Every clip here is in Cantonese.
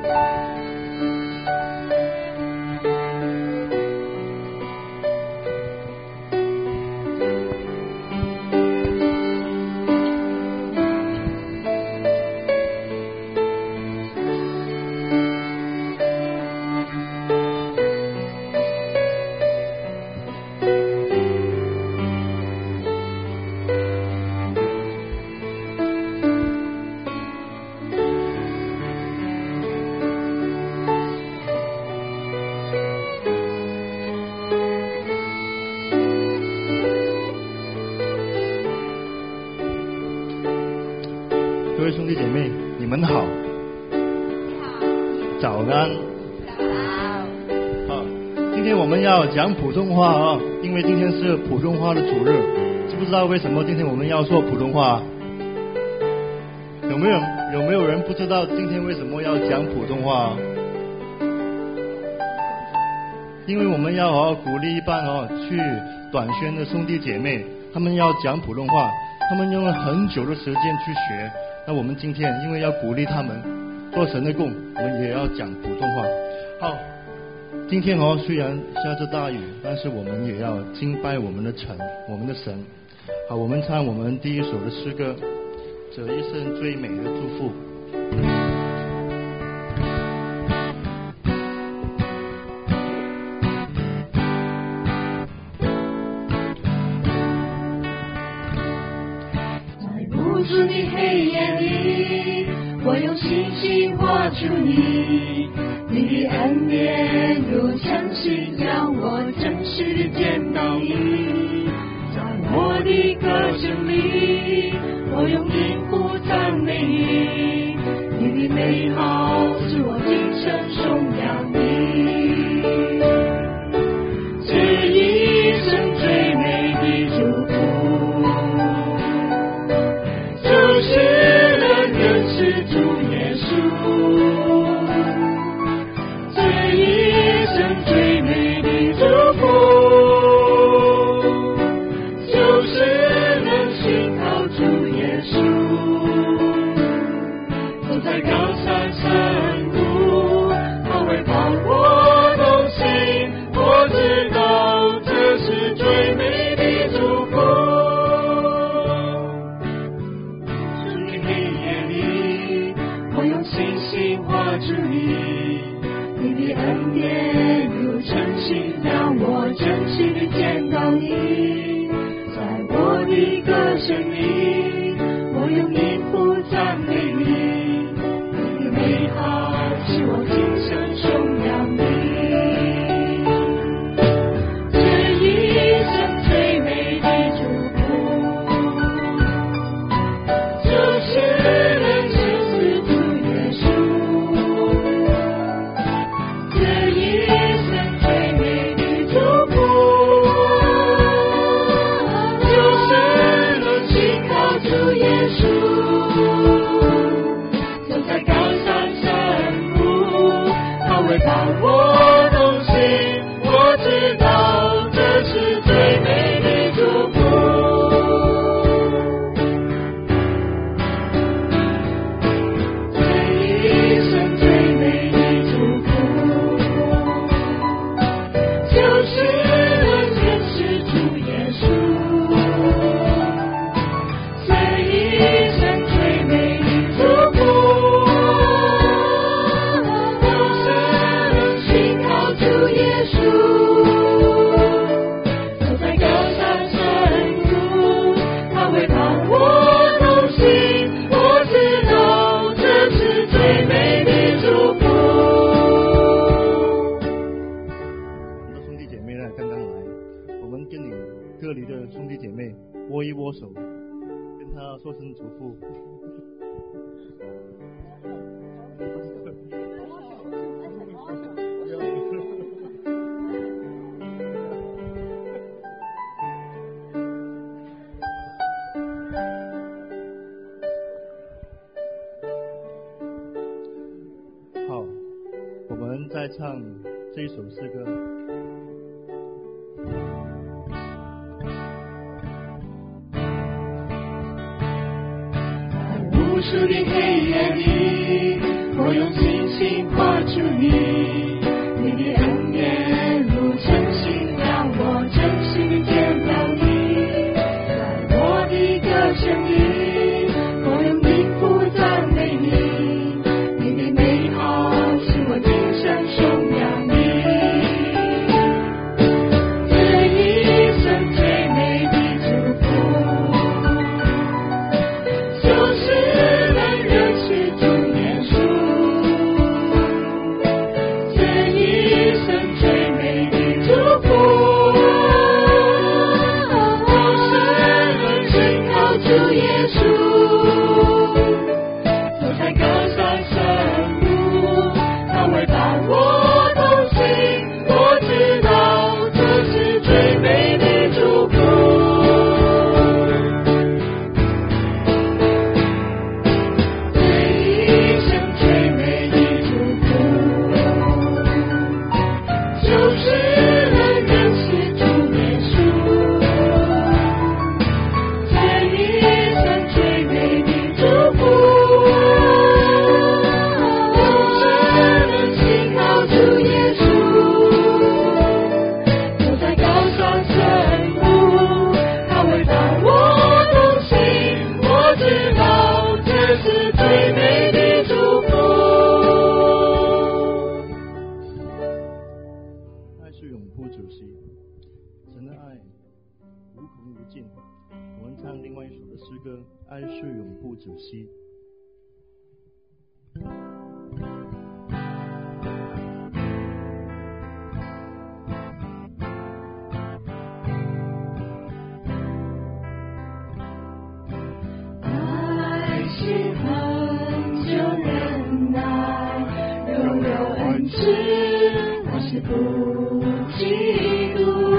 各位兄弟姐妹，你们好。 你好。 早安。 早。 今天我们要讲普通话啊，因为今天是普通话的主日。知不知道为什么今天我们要说普通话？有没有人不知道今天为什么要讲普通话？因为我们要鼓励一班去短宣的兄弟姐妹，他们要讲普通话，他们用了很久的时间去学。那我们今天因为要鼓励他们做神的工，我们也要讲普通话。好，今天虽然下着大雨，但是我们也要敬拜我们的神。好，我们唱我们第一首的诗歌，这一生最美的祝福。 主的黑夜里，我用星星画出你，你的恩典如晨曦，让我真实地见到你。在我的歌声里，我用音符赞美你，你的美好使我今生颂扬你。这一生最美的祝福， 再唱这一首诗歌。 在无数的黑夜里，我用星心画出你，你的恩典如晨星，让我真实地见到你。在我的歌声里，我用音符赞美你，你的美好使我今生颂扬你。这一生最美的祝福，就是能认识主耶稣。这一生最美的祝福，就是能信靠主耶稣。走在高山深路，他会伴我同行，我知道这是最美的祝福。这一生最美的祝福，就是能认识主耶稣。这一生最美的祝福，就是能信靠主耶稣。走在高山深路，他会伴我同行，我知道这是最美的祝福。 爱是永不止息，神的爱无穷无尽。我们唱另外一首的诗歌，爱是永不止息。 爱是恒久忍耐，又有恩慈，爱是不嫉妒。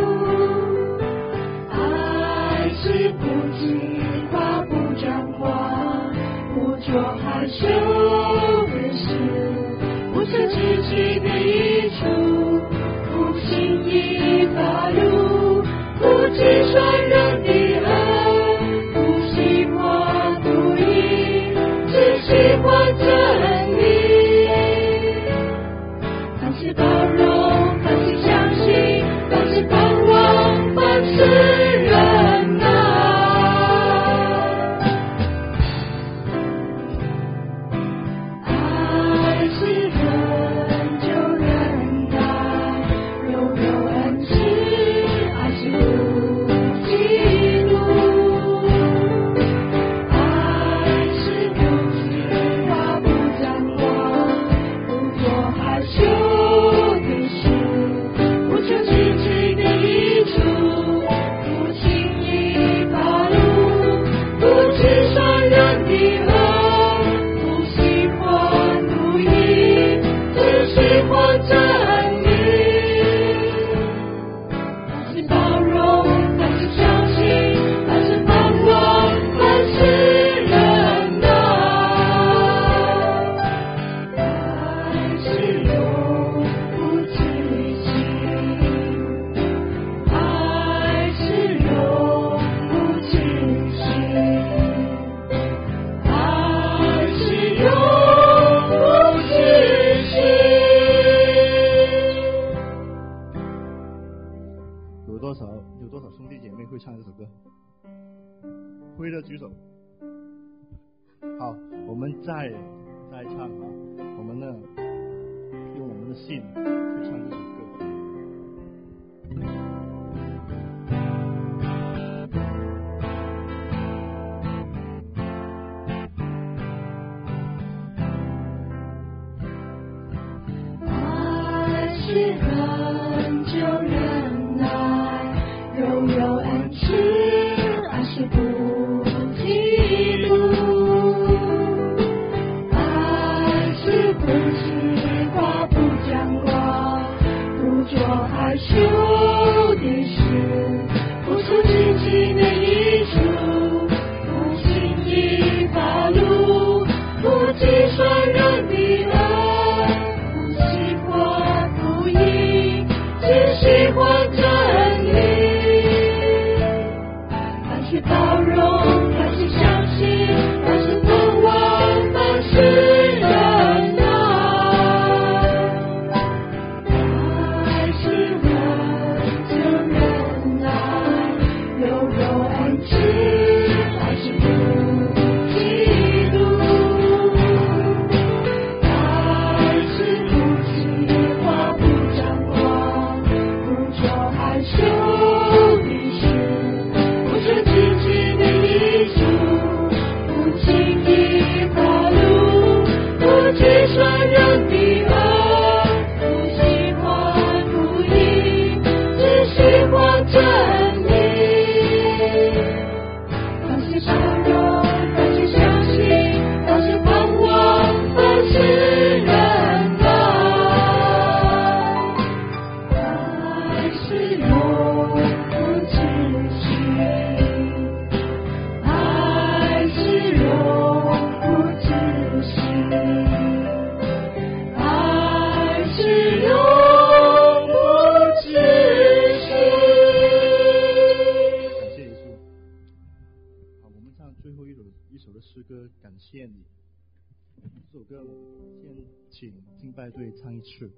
爱是不计划，不张狂，不做害羞的事，不求自己的益处，不轻易发怒，不计算人的恶，不喜欢不义，只喜欢真理。凡事包容，凡事相信，凡事盼望，凡事忍耐。爱是恒久忍耐，又有恩慈，爱是不嫉妒。爱是不计划，不张狂，不做害羞的事，不求自己的益处，不轻易发怒，不计算人的恶，不喜欢不义，只喜欢真理。凡事包容，凡事相信，凡事盼望，凡事忍耐。爱是永不止息，爱是永不止息，爱是永不止息。 有多少兄弟姐妹会唱这首歌？会的举手。好，我们再唱啊！我们呢，用我们的信去唱这首歌。 爱是恒久忍耐，又有恩慈，爱是不嫉妒。爱是不计划，不张狂，不做害羞的事，不求自己的益处，不轻易发怒，不计算人的恶，不喜欢不义， 算人的恶，不喜欢不义，只喜欢真理。凡是包容，凡是相信，凡是盼望，凡是忍耐，爱是永不止息，爱是永不止息，爱是永不止息。 感谢耶稣。好，我们唱最后一首的诗歌，感谢你。这首歌先请敬拜队唱一次。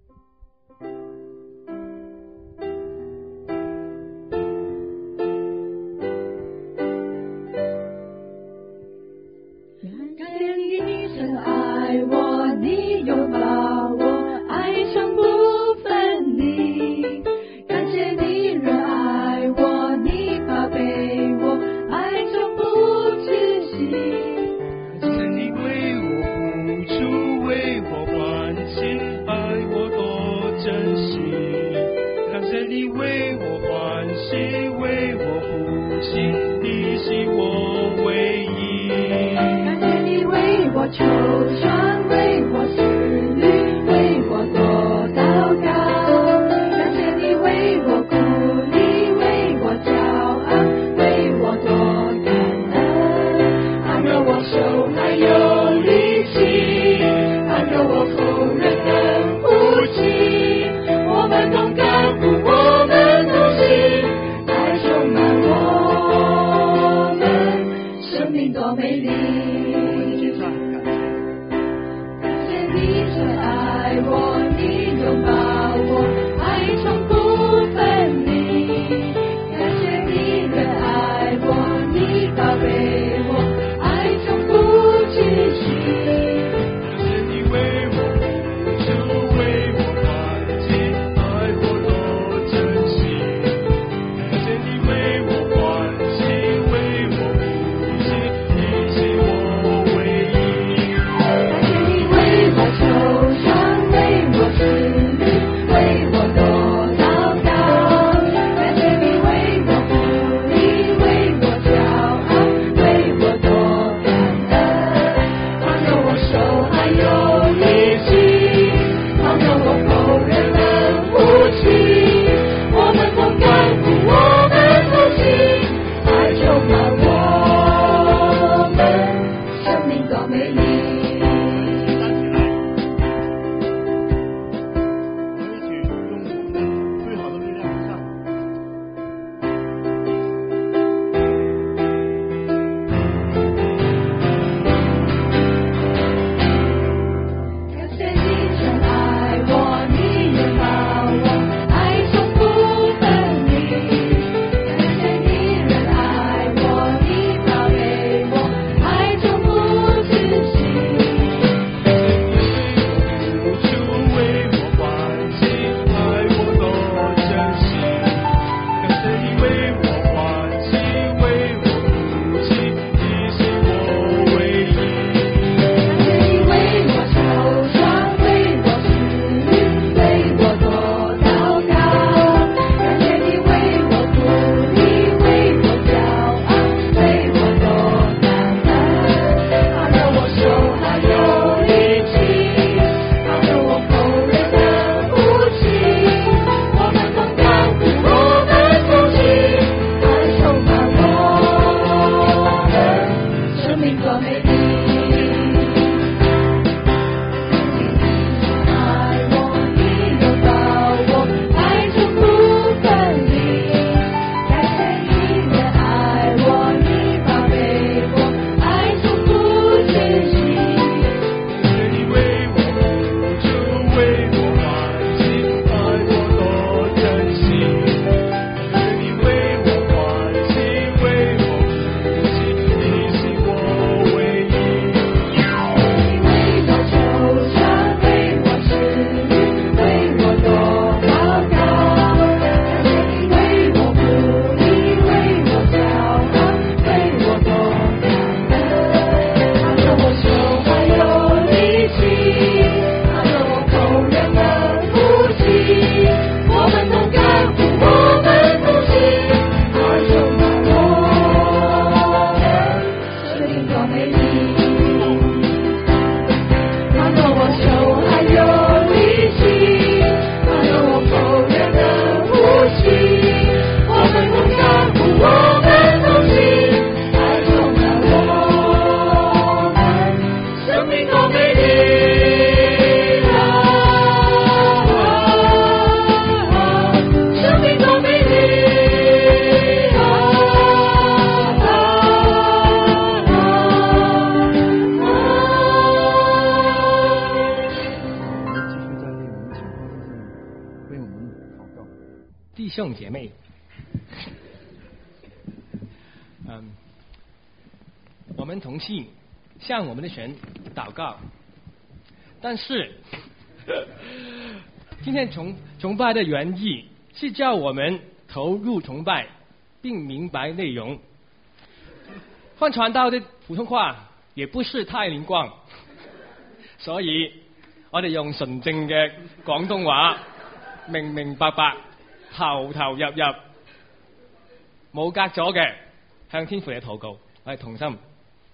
感谢你深爱我，你拥抱我，爱上不分离。感谢你热爱我，你宝贝我，爱上不止息。 感谢你为我付出，为我换心，爱我多珍惜。感谢你为我欢喜，为我付心，你是我唯一。 感谢你为我求传，为我思虑，为我多祷告。感谢你为我鼓励，为我骄傲，为我多感恩。按着我手还有力气，按着我口仍能呼吸。我们同甘苦，我们同行，爱充满我们，生命多美丽。感谢你深爱我，你拥抱我，爱从不分离。感谢你热爱我，你宝贝我，爱从不止息。 感谢你为我付出，为我换心，爱我多珍惜。感谢你为我欢喜，为我付心，你是我唯一。 感谢你为我求传，为我思虑， 弟兄姐妹，我们同心向我们的神祷告，但是今天崇拜的原意是叫我们投入崇拜，并明白内容。换传道的普通话也不是太灵光，所以我哋用純正嘅廣東話，明明白白、投投入入、冇隔咗嘅，向天父嘅禱告，我哋同心。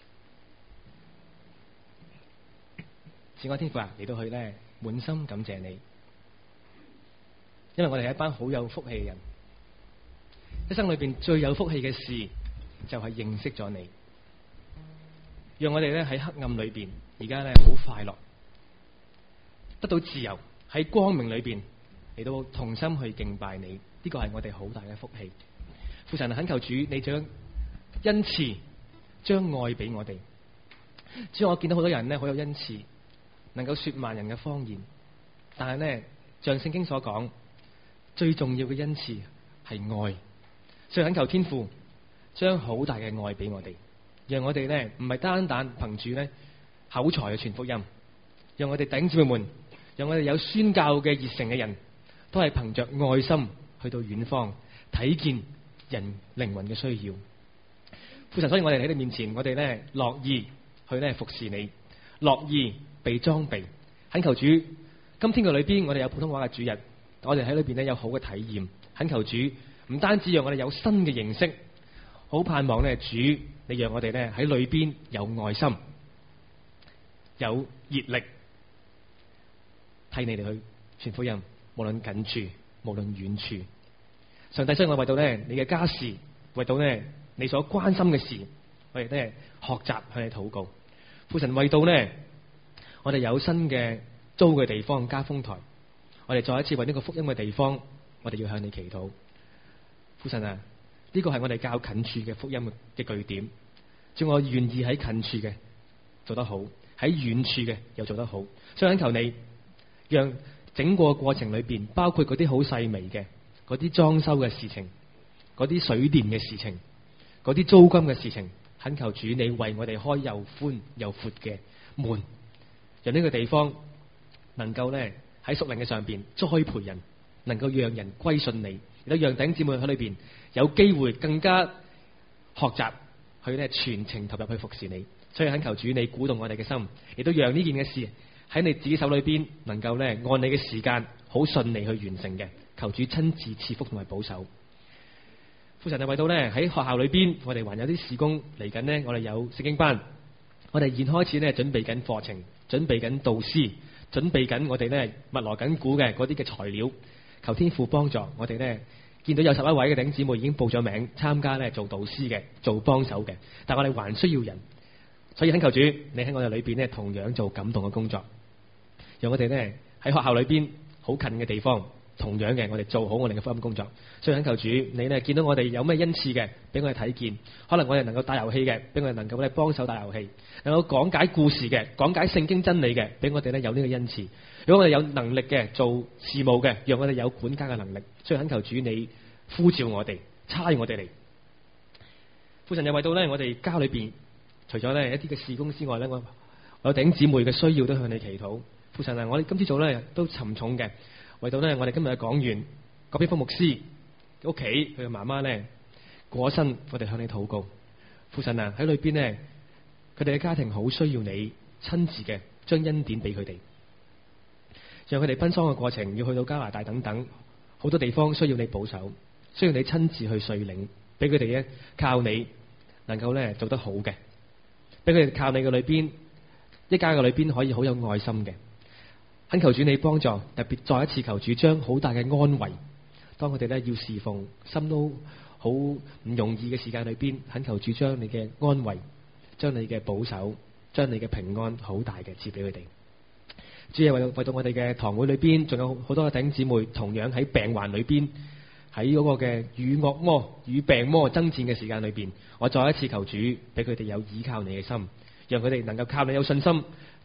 慈愛天父啊，嚟到去咧，滿心感謝你，因為我哋係一班好有福氣嘅人，一生裏邊最有福氣嘅事就係認識咗你，讓我哋咧喺黑暗裏邊，而家咧好快樂，得到自由，喺光明裏邊嚟到同心去敬拜你，呢個係我哋好大嘅福氣。父神懇求主，你將恩賜、將愛俾我哋。主，我見到好多人咧好有恩賜，能夠說萬人嘅方言，但係咧像聖經所講，最重要嘅恩賜係愛。所以懇求天父將好大嘅愛俾我哋，讓我哋咧唔係單單憑住咧口才去傳福音，讓我哋弟兄姊妹們，讓我哋有宣教嘅熱誠嘅人，都係憑着愛心去到遠方睇見人靈魂嘅需要。父神，所以我哋喺你面前，我哋咧樂意去咧服侍你，樂意被裝備。懇求主，今天嘅裏邊我哋有普通話嘅主日，我哋喺裏邊咧有好嘅體驗。懇求主唔單止讓我哋有新嘅認識，好盼望咧主，你讓我哋咧喺裏邊有愛心、有熱力，替你哋去傳福音，無論近處，無論遠處。上帝，所以我為到咧你嘅家事，為到咧你所關心嘅事，我哋咧學習向你禱告。父神，為到咧我哋有新嘅租嘅地方加豐台，我哋再一次為呢個福音嘅地方，我哋要向你祈禱。父神啊，呢個係我哋較近處嘅福音嘅據點，只要我願意喺近處嘅做得好，喺遠處嘅又做得好。所以懇求你，讓整個過程裏邊，包括嗰啲好細微嘅嗰啲裝修嘅事情，嗰啲水電嘅事情，嗰啲租金嘅事情，懇求主你為我哋開又寬又闊嘅門，讓呢個地方能夠咧喺屬靈嘅上邊栽培人，能夠讓人歸信你，亦都讓弟兄姊妹喺裏邊有機會更加學習去咧全程投入去服侍你。所以懇求主你鼓動我哋嘅心，亦都讓呢件嘅事喺你自己手裏邊能夠咧按你嘅時間好順利去完成嘅。求主親自賜福同埋保守。父神就為到咧喺學校裏邊，我哋還有啲事工嚟緊呢，我哋有聖經班，我哋現開始咧準備緊課程，準備緊導師，準備緊我哋咧密鑼緊鼓嘅嗰啲嘅材料。求天父幫助我哋咧，見到有11位嘅弟兄姊妹已經報咗名參加咧做導師嘅，做幫手嘅，但我哋還需要人，所以懇求主你喺我哋裏邊咧同樣做感動嘅工作，讓我哋咧喺學校裏邊好近嘅地方，同樣嘅我哋做好我哋嘅福音工作。所以懇求主你咧見到我哋有咩恩賜嘅，俾我哋睇見，可能我哋能夠帶遊戲嘅，俾我哋能夠咧幫手帶遊戲，能夠講解故事嘅，講解聖經真理嘅，俾我哋咧有呢個恩賜。如果我哋有能力嘅做事務嘅，讓我哋有管家嘅能力。所以懇求主你呼召我哋，差我哋嚟。父神又為到咧我哋家裏邊，除咗咧一啲嘅事工之外咧，我有弟兄姊妹嘅需要都向你祈禱。父神啊，我哋今朝早咧都沉重嘅，為到咧我哋今日嘅講員郭必福牧師屋企佢嘅媽媽咧過身，我哋向你禱告。父神啊，喺裏邊咧佢哋嘅家庭好需要你親自嘅將恩典俾佢哋，讓佢哋奔喪嘅過程要去到加拿大等等好多地方需要你保守，需要你親自去率領，俾佢哋咧靠你能夠咧做得好嘅，俾佢哋靠你嘅裏邊一家嘅裏邊可以好有愛心嘅。懇求主你幫助，特別再一次求主將好大嘅安慰，當佢哋咧要侍奉心都好唔容易嘅時間裏邊，懇求主將你嘅安慰，將你嘅保守，將你嘅平安好大嘅賜俾佢哋。主要為到我哋嘅堂會裏邊，仲有好多嘅弟兄姊妹同樣喺病患裏邊，喺嗰個嘅與惡魔與病魔爭戰嘅時間裏邊，我再一次求主俾佢哋有依靠你嘅心，讓佢哋能夠靠你有信心，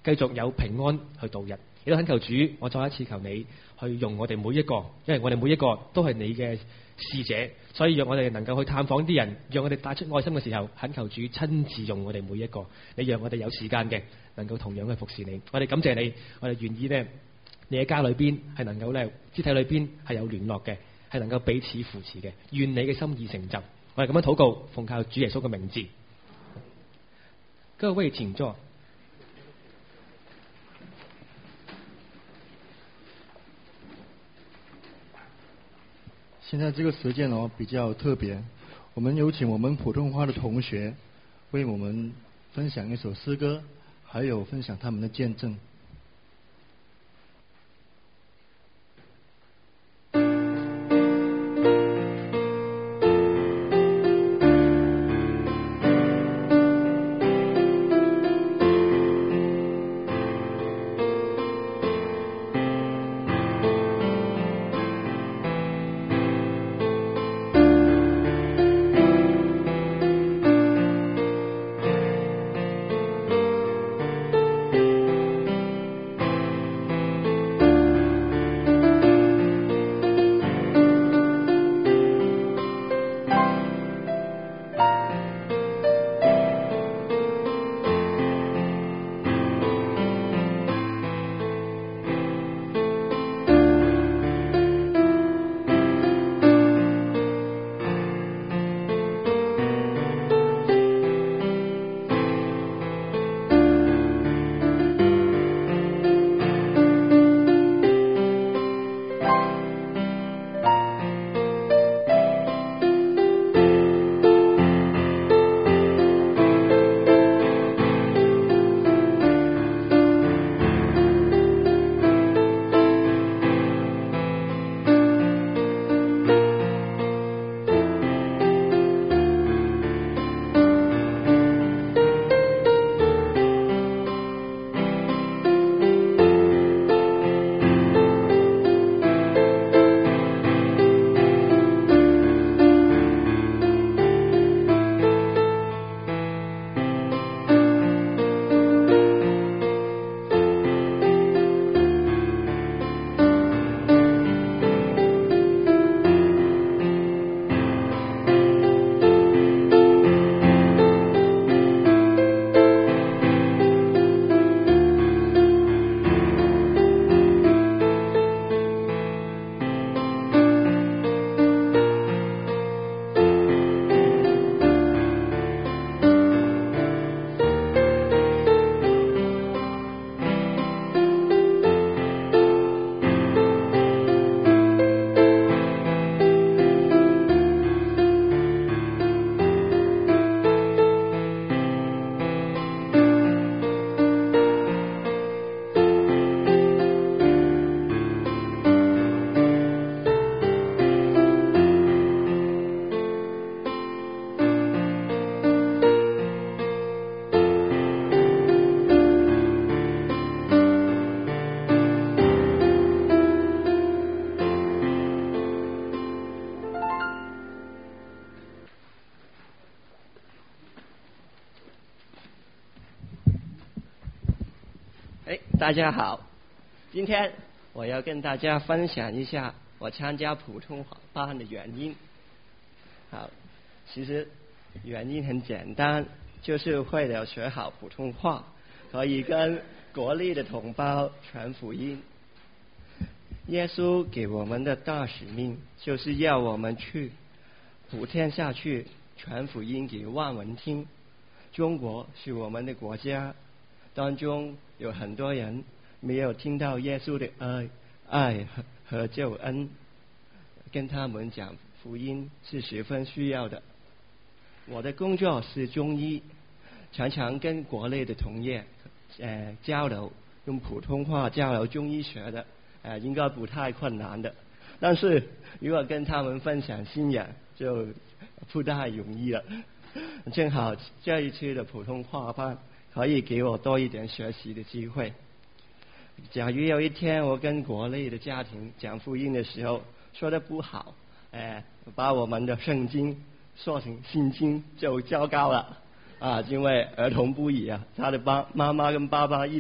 繼續有平安去度日。亦都懇求主，我再一次求你去用我哋每一個，因為我哋每一個都係你嘅使者，所以讓我哋能夠去探訪啲人，讓我哋帶出愛心嘅時候，懇求主親自用我哋每一個。你讓我哋有時間嘅能夠同樣去服侍你。我哋感謝你，我哋願意呢，你喺家裏邊係能夠呢，肢體裏邊係有聯絡嘅，係能夠彼此扶持嘅。願你嘅心意成就。我哋咁樣禱告，奉靠主耶穌嘅名字。各位請坐。 现在这个时间比较特别，我们有请我们普通话的同学为我们分享一首诗歌，还有分享他们的见证。 大家好，今天我要跟大家分享一下我参加普通话班的原因。好，其实原因很简单，就是为了学好普通话，可以跟国内的同胞传福音。耶稣给我们的大使命，就是要我们去普天下去传福音给万民听。中国是我们的国家，当中有很多人没有听到耶稣的爱和救恩，跟他们讲福音是十分需要的。我的工作是中医，常常跟国内的同业交流，用普通话交流中医学的，应该不太困难的。但是如果跟他们分享信仰，就不太容易了。正好这一次的普通话班可以给我多一点学习的机会。假如有一天我跟国内的家庭讲福音的时候说的不好，把我们的圣经说成心经就糟糕了啊！因为儿童不宜啊，他的妈妈跟爸爸一定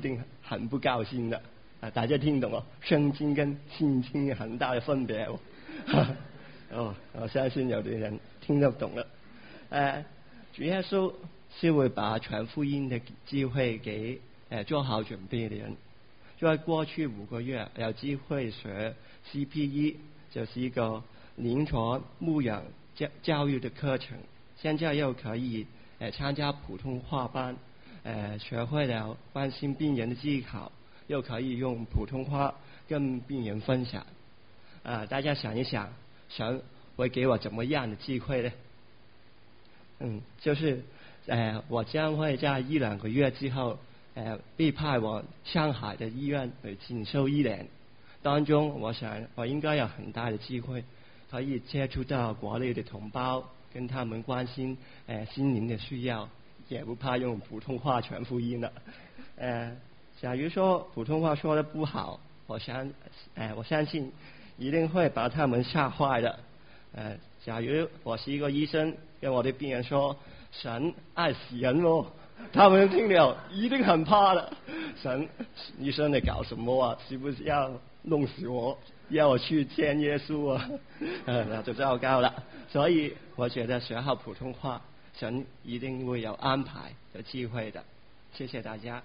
很不高兴的。大家听懂哦？圣经跟信心有很大的分别哦。我相信有的人听得懂了。主耶稣是会把传福音的机会给做好准备的人。在过去5个月有机会学 CPE， 就是一个临床牧养教育的课程，现在又可以参加普通话班，学会了关心病人的技巧，又可以用普通话跟病人分享。大家想一想，神会给我怎么样的机会呢？就是我将会在1-2个月之后被派往上海的医院去进修1年，当中我想我应该有很大的机会可以接触到国内的同胞，跟他们关心心灵的需要，也不怕用普通话传福音了。假如说普通话说的不好，我相信一定会把他们吓坏的。假如我是一个医生，跟我的病人说神爱死人哦，他们听了一定很怕的。神，医生你搞什么啊？是不是要弄死我？要我去见耶稣啊？那就糟糕了。所以我觉得学好普通话，神一定会有安排、有机会的。谢谢大家。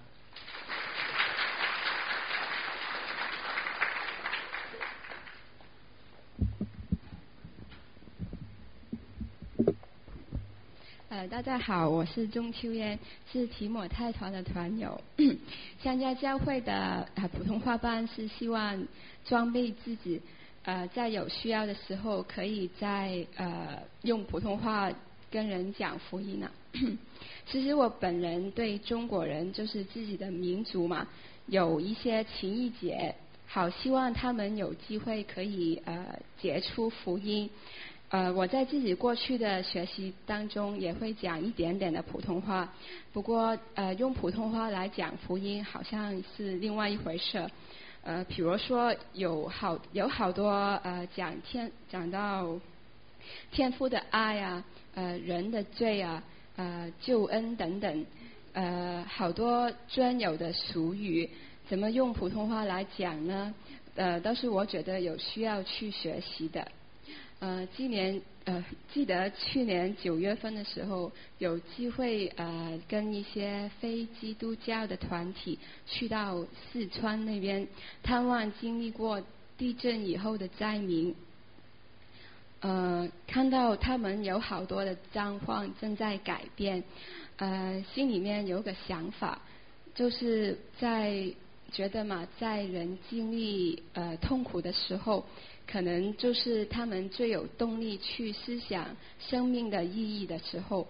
大家好，我是钟秋燕，是提摩太团的团友。参加教会的普通话班是希望装备自己，在有需要的时候可以用普通话跟人讲福音呢。其实我本人对中国人就是自己的民族嘛，有一些情意结，好希望他们有机会可以结出福音。我在自己过去的学习当中也会讲一点点的普通话，不过用普通话来讲福音好像是另外一回事。比如说有好多讲到天父的爱啊，人的罪啊，救恩等等，好多专有的俗语，怎么用普通话来讲呢？都是我觉得有需要去学习的。记得去年9月份的时候，有机会跟一些非基督教的团体去到四川那边探望经历过地震以后的灾民，看到他们有好多的状况正在改变，心里面有个想法，就是觉得嘛，在人经历痛苦的时候，可能就是他们最有动力去思想生命的意义的时候。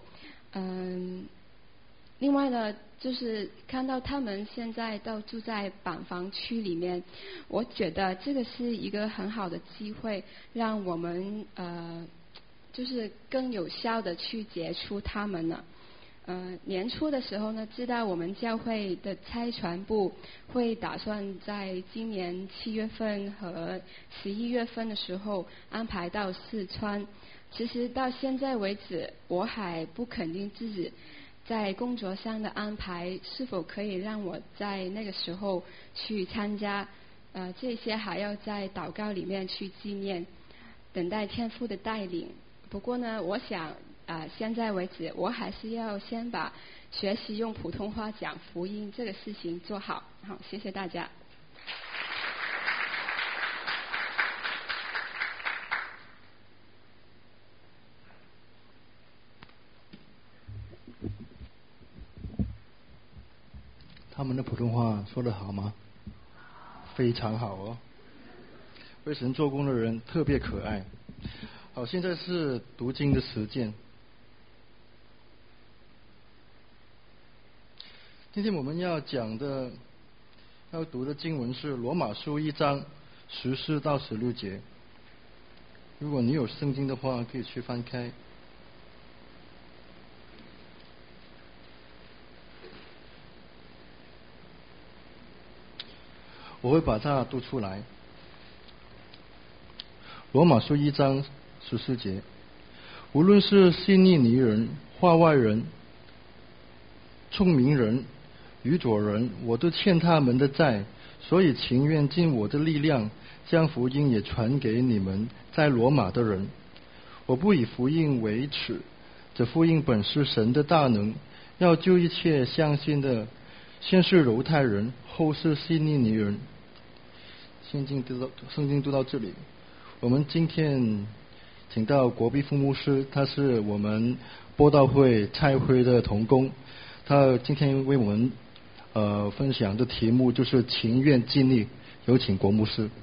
另外呢，就是看到他们现在都住在板房区里面，我觉得这个是一个很好的机会，让我们就是更有效的去接触他们了。年初的时候呢，知道我们教会的差传部会打算在今年7月份和11月份的时候安排到四川。其实到现在为止，我还不肯定自己在工作上的安排是否可以让我在那个时候去参加，这些还要在祷告里面去纪念，等待天父的带领。不过呢，我想现在为止，我还是要先把学习用普通话讲福音这个事情做好。好，谢谢大家。 他们的普通话说得好吗？非常好哦。为神做工的人特别可爱。好，现在是读经的时间。今天我们要读的经文是罗马书1章14到16节。如果你有圣经的话，可以去翻开。我会把它读出来。罗马书1章14节，无论是希利尼人、化外人、聪明人、 愚拙人，我都欠他们的债，所以情愿尽我的力量，将福音也传给你们在罗马的人。我不以福音为耻，这福音本是神的大能，要救一切相信的，先是犹太人，后是希利尼人。圣经读到这里，我们今天请到国碧副牧师，他是我们播道会差会的同工，他今天为我们分享的题目就是情愿尽力。有请国牧师。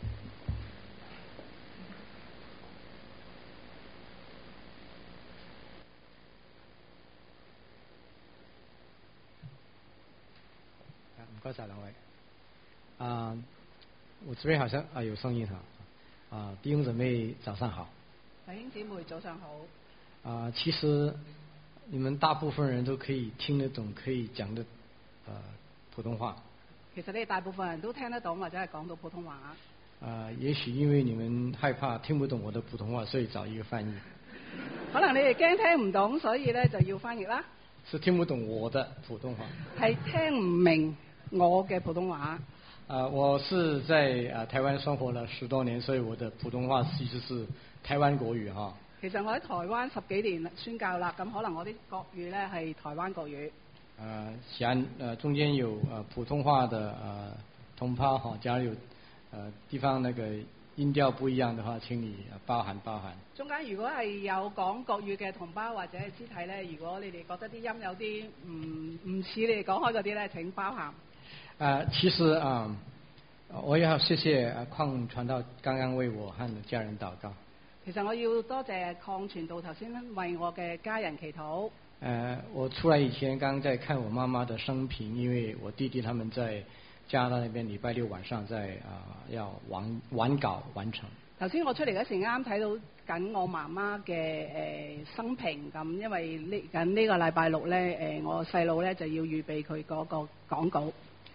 唔该晒两位。我这边好像有声音哈。弟兄姊妹早上好。 弟兄姊妹早上好。 其实你们大部分人都可以听得懂，可以讲的普通话。 其實你大部分人都聽得懂或者係講到普通話。 也許因為你們害怕聽不懂我的普通話，所以找一個翻譯。 可能你哋驚聽唔懂，所以咧就要翻譯啦。 是聽不懂我的普通話。 係聽唔明我嘅普通話。 我是在台灣生活了10多年，所以我的普通話其實是台灣國語哈。 其實我喺台灣10幾年宣教啦，咁可能我啲國語咧係台灣國語。 中間有普通話的同胞哈，假如有地方那個音調不一樣的話，請你包涵。 中間如果係有講國語嘅同胞或者係肢體咧，如果你哋覺得啲音有啲唔似你哋講開嗰啲咧，請包涵。 其實我要謝謝鄺傳道剛剛為我和家人禱告。 其實我要多謝鄺傳道頭先為我嘅家人祈禱。 我出來以前剛在看我媽媽的生平，因為我弟弟他們在加拿大那邊禮拜六晚上在要完稿完成。 頭先我出嚟嗰時啱睇到緊我媽媽嘅生平，咁因為呢個禮拜六咧我細佬咧就要預備佢嗰個講稿。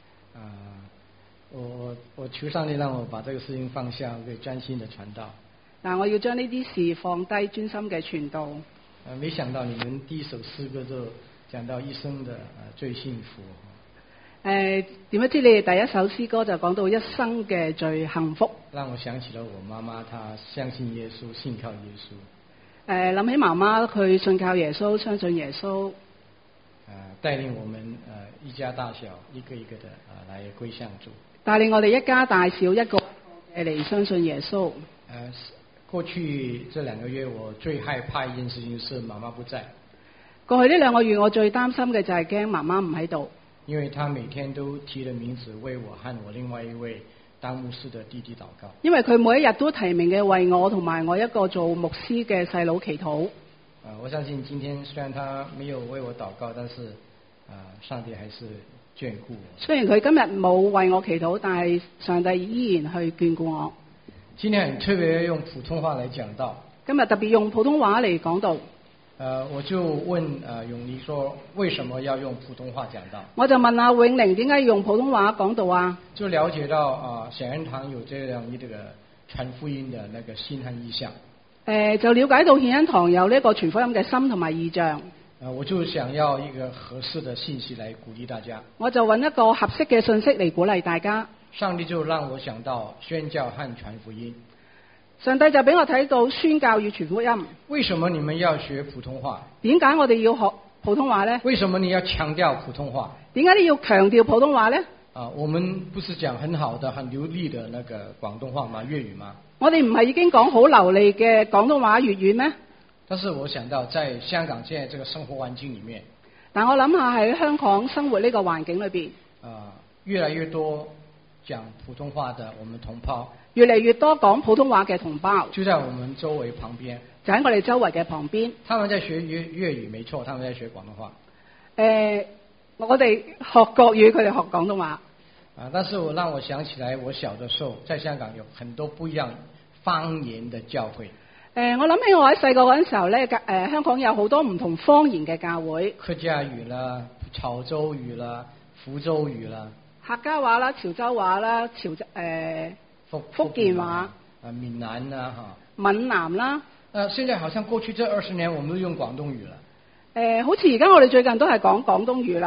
我求上帝讓我把這個事情放下，會專心的傳道。 但我要將呢啲事放低，專心嘅傳道。 沒想到你們第一首詩歌就講到一生的最幸福。 點不知你哋第一首詩歌就講到一生嘅最幸福。 讓我想起了我媽媽，她相信耶穌，信靠耶穌。諗起媽媽佢信靠耶穌，相信耶穌。 帶領我們一家大小一個一個的來歸向主。 帶領我哋一家大小一個嚟相信耶穌。 過去這2個月，我最害怕一件事情是媽媽不在。 過去呢2個月，我最擔心嘅就係驚媽媽唔喺度。 因為她每天都提了名字為我和我另外一位當牧師的弟弟禱告。因為佢每一日都提名嘅為我同埋我一個做牧師嘅細佬祈禱。 我相信今天雖然他沒有為我禱告，但是上帝還是眷顧我。 雖然佢今日冇為我祈禱，但係上帝依然去眷顧我。 今天很特別用普通話來講道。 今日特別用普通話嚟講道。 我就問永妮說，為什麼要用普通話講道？ 我就問阿永寧點解要用普通話講道啊？ 就了解到顯恩堂有這樣一個傳福音的那個心和意向。就了解到顯恩堂有呢個傳福音嘅心同埋意象。我就想要一個合適的信息來鼓勵大家。我就揾一個合適嘅信息嚟鼓勵大家。上帝就讓我想到宣教和傳福音。上帝就俾我睇到宣教與傳福音。為什麼你們要學普通話？點解我哋要學普通話呢？為什麼你要強調普通話？點解你要強調普通話呢？我們不是講很好的、很流利的那個廣東話嗎？粵語嗎？我哋唔係已經講好流利嘅廣東話粵語咩？但是我想到在香港現在這個生活環境裡面，但我諗下喺香港生活呢個環境裏邊，越來越多講普通話的我們同胞，越嚟越多講普通話嘅同胞，就在我們周圍旁邊，就喺我哋周圍嘅旁邊。他們在學粵語，沒錯，他們在學廣東話。我哋學國語，佢哋學廣東話。但是讓我想起來，我小的時候在香港有很多不一樣方言的教會。我諗起我喺細個嗰陣時候咧，香港有好多唔同方言嘅教會。客家語啦、潮州語啦、福州語啦。客家話啦、潮州話啦、福建話。閩南啦嚇。閩南啦。現在好像過去這20年，我們都用廣東語啦。好似而家我哋最近都係講廣東語啦。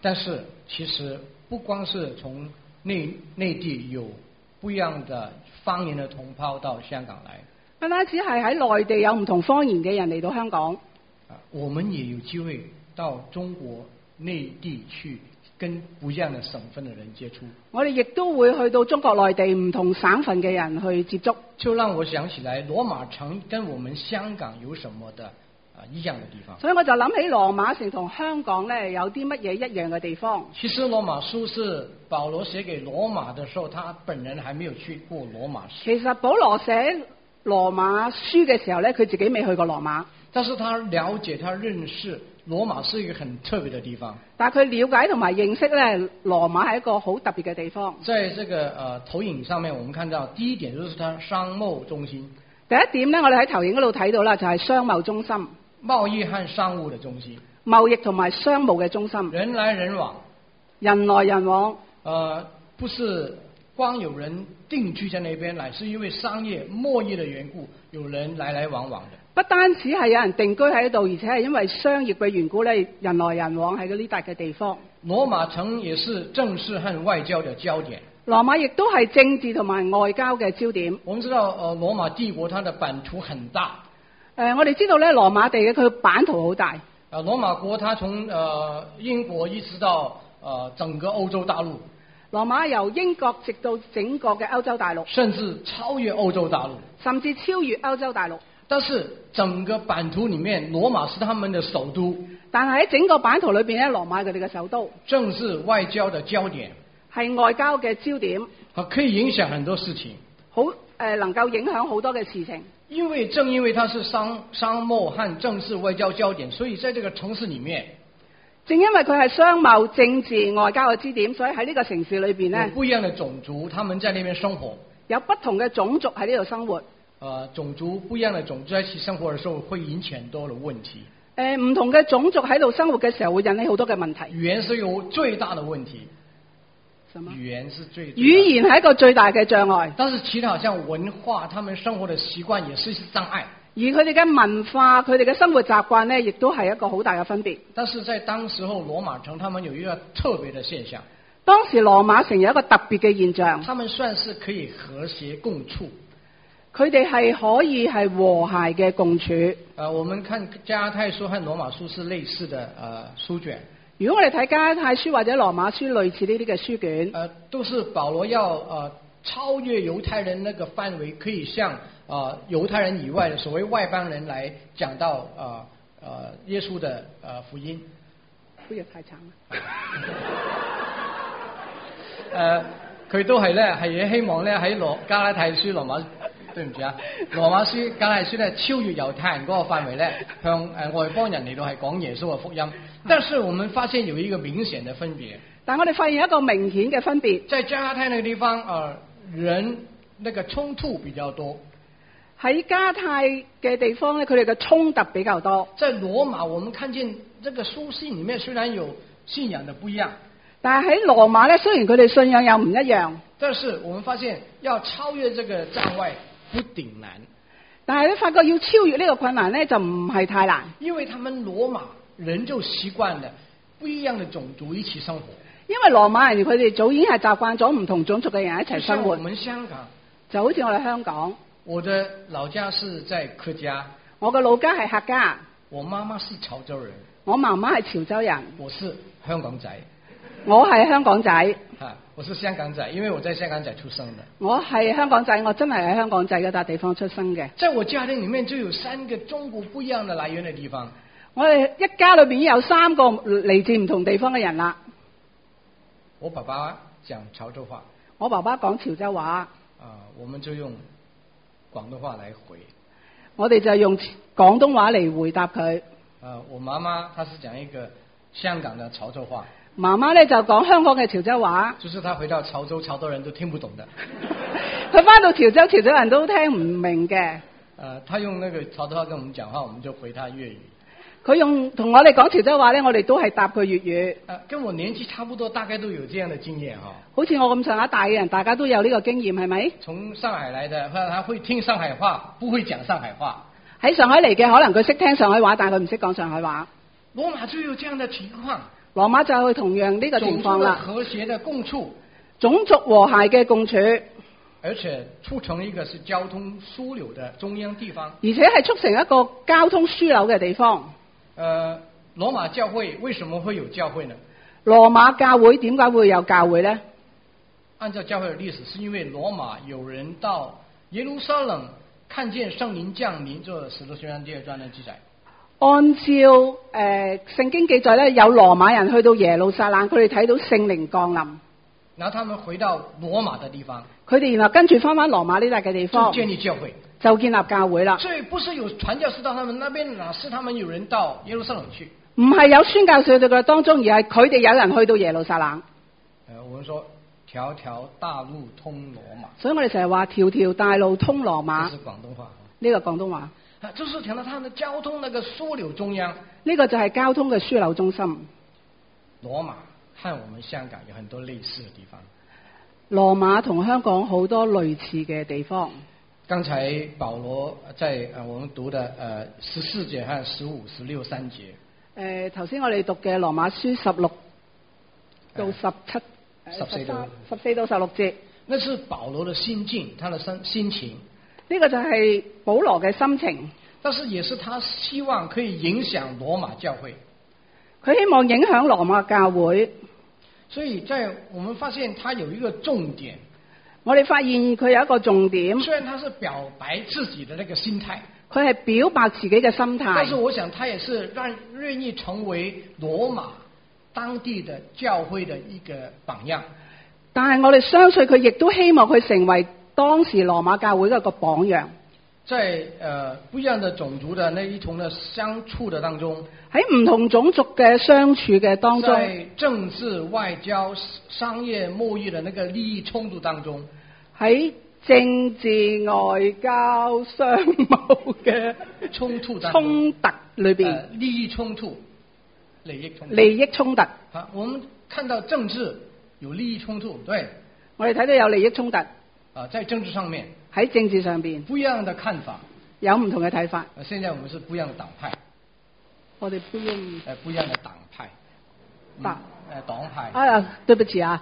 但是其实不光是从内地有不一样的方言的同胞到香港来， 不單止係喺內地有唔同方言嘅人嚟到香港， 我們也有機會到中國內地去跟不一樣的省份的人接觸。 我哋亦都會去到中國內地唔同省份嘅人去接觸。 就讓我想起來羅馬城跟我們香港有什麼的一樣的地方。 所以我就諗起羅馬城同香港咧有啲乜嘢一樣嘅地方。 其實羅馬書是保羅寫給羅馬的時候，他本人還沒有去過羅馬。 其實保羅寫羅馬書嘅時候咧，佢自己未去過羅馬。 但是他了解、他認識羅馬是一個很特別的地方。 但係佢了解同埋認識咧，羅馬係一個好特別嘅地方。 在這個投影上面，我們看到第一點就是它商貿中心。 第一點咧，我哋喺投影嗰度睇到啦，就係商貿中心。 貿易和商務的中心。 貿易同埋商務嘅中心。 人來人往。 人來人往。 不是光有人定居在那邊來，是因為商業貿易的緣故，有人來來往往的。 不單止係有人定居喺度，而且係因為商業嘅緣故咧，人來人往喺嗰呢笪嘅地方。 羅馬城也是政治和外交的焦點。 羅馬亦都係政治同埋外交嘅焦點。 我們知道羅馬帝國它的版圖很大。 我哋知道咧，羅馬地嘅佢版圖好大。 羅馬國它從英國一直到整個歐洲大陸。 羅馬由英國直到整個嘅歐洲大陸， 甚至超越歐洲大陸， 甚至超越歐洲大陸。 但是整個版圖裡面，羅馬是他們的首都。 但係喺整個版圖裏邊咧，羅馬係佢哋嘅首都， 政治外交的焦點， 係外交嘅焦點， 可以影響很多事情， 好能夠影響好多嘅事情。 正因為它是商貿和政治外交焦點，所以在這個城市裡面， 正因為佢係商貿、政治、外交嘅支點，所以喺呢個城市裏邊呢， 有不一樣的種族，他們在那邊生活， 有不同嘅種族喺呢度生活。 種族不一樣的種族在一起生活的時候，會引起很多的問題。 唔同嘅種族喺度生活嘅時候，會引起好多嘅問題。 語言是有最大的問題。語言是最大的。 語言係一個最大嘅障礙。 但是其他好像文化，他們生活的習慣也是障礙。 而佢哋嘅文化，佢哋嘅生活習慣呢，亦都係一個好大嘅分別。 但是在當時候羅馬城，他們有一個特別的現象。 當時羅馬城有一個特別嘅現象， 他們算是可以和諧共處。 佢哋係可以係和諧嘅共處。 我們看加拉太書和羅馬書是類似的書卷。 如果我哋睇加拉太書或者羅馬書類似呢啲嘅書卷， 都是保羅要超越猶太人那個範圍，可以向猶太人以外的所謂外邦人來講到耶穌的福音。 好似太長啦。 佢都係咧，係希望咧喺加拉太書羅馬。對唔住啊，羅馬書、加拉太書咧超越猶太人嗰個範圍咧，向外邦人嚟到係講耶穌嘅福音。但是我們發現有一個明顯的分別。 但我哋發現一個明顯嘅分別， 在加拉太那個地方，人那個衝突比較多。 喺加太嘅地方咧，佢哋嘅衝突比較多。 在羅馬，我們看見這個書信裡面雖然有信仰的不一樣， 但係喺羅馬咧，雖然佢哋信仰又唔一樣， 但是我們發現要超越這個障礙不頂難。 但係咧，發覺要超越呢個困難咧，就唔係太難。 因為他們羅馬人就習慣了不一樣的種族一起生活。 因為羅馬人佢哋早已經係習慣咗唔同種族嘅人一齊生活。 我們香港就好似我哋香港。 我的老家是在客家。 我嘅老家係客家。 我媽媽是潮州人。 我媽媽係潮州人。 我是香港仔。 我係香港仔。 我是香港仔，因為我在香港仔出生的。 我係香港仔，我真係喺香港仔嗰笪地方出生嘅。 在我家庭裡面就有3個中國不一樣的來源的地方。 我哋一家裏邊有3個嚟自唔同地方嘅人啦。 我爸爸講潮州話。 我爸爸講潮州話。 我們就用廣東話來回。 我哋就用廣東話嚟回答佢。 我媽媽她是講一個香港的潮州話。 媽媽咧就講香港嘅潮州話。 就是她回到潮州，潮州人都聽不懂的。 佢翻到潮州，潮州人都聽唔明嘅。 她用那個潮州話跟我們講話，我們就回她粵語。 佢同我哋講潮州話咧，我哋都係答佢粵語。 跟我年紀差不多，大概都有這樣的經驗哈。 好似我咁上下大嘅人，大家都有呢個經驗，係咪？ 從上海來的，他會聽上海話，不會講上海話。 喺上海嚟嘅，可能佢識聽上海話，但係佢唔識講上海話。 羅馬就有這樣的情況。 羅馬就係同樣呢個情況種族的啦， 和諧的共處， 種族和諧嘅共處， 而且促成一個是交通樞紐的中央地方。 而且係促成一個交通樞紐嘅地方。 羅馬教會為什麼會有教會呢？ 羅馬教會點解會有教會呢？ 按照教會的歷史，是因為羅馬有人到耶路撒冷看見聖靈降臨，做《使徒行傳》第2章的記載。 按照聖經記載咧，有羅馬人去到耶路撒冷，佢哋睇到聖靈降臨， 然後他們回到羅馬的地方， 佢哋然後跟住翻羅馬呢笪嘅地就方， 建立教會， 就建立教會啦。 所以不是有傳教士到他們那邊，哪是他們有人到耶路撒冷去？ 唔係有宣教士去到佢當中，而係佢哋有人去到耶路撒冷。 我們說條條大路通羅馬， 所以我哋成日話條條大路通羅馬， 這是廣東話。 呢個廣東話。 就是講到他們的交通那個樞紐中央， 呢個就係交通嘅樞紐中心。 羅馬和我們香港有很多類似的地方。 羅馬同香港好多類似嘅地方。 剛才保羅在我們讀的14節和15、16、3節。 頭先我哋讀嘅羅馬書16到17、14到16節， 那是保羅的心境，他的心情。 呢個就係保羅嘅心情， 但是也是他希望可以影響羅馬教會， 佢希望影響羅馬教會。 所以在我們發現他有一個重點， 我哋發現佢有一個重點。 雖然他是表白自己的那個心態， 佢係表白自己嘅心態， 但是我想他也是願意成為羅馬當地的教會的一個榜樣。 但係我哋相信佢亦都希望佢成為當時羅馬教會嘅一個榜樣。 在不一樣的種族的那一同的相處的當中， 喺唔同種族嘅相處嘅當中， 在政治、外交、商業、貿易的那個利益衝突當中， 喺政治、外交、商貿嘅衝突裏邊， 利益衝突、利益衝突。好，我們看到政治有利益衝突，對， 我哋睇到有利益衝突。 在政治上面， 喺政治上邊， 不一樣的看法， 有唔同嘅睇法。 現在我們是不一樣的黨派， 我哋不一樣的黨派，黨派。 啊，對不起啊，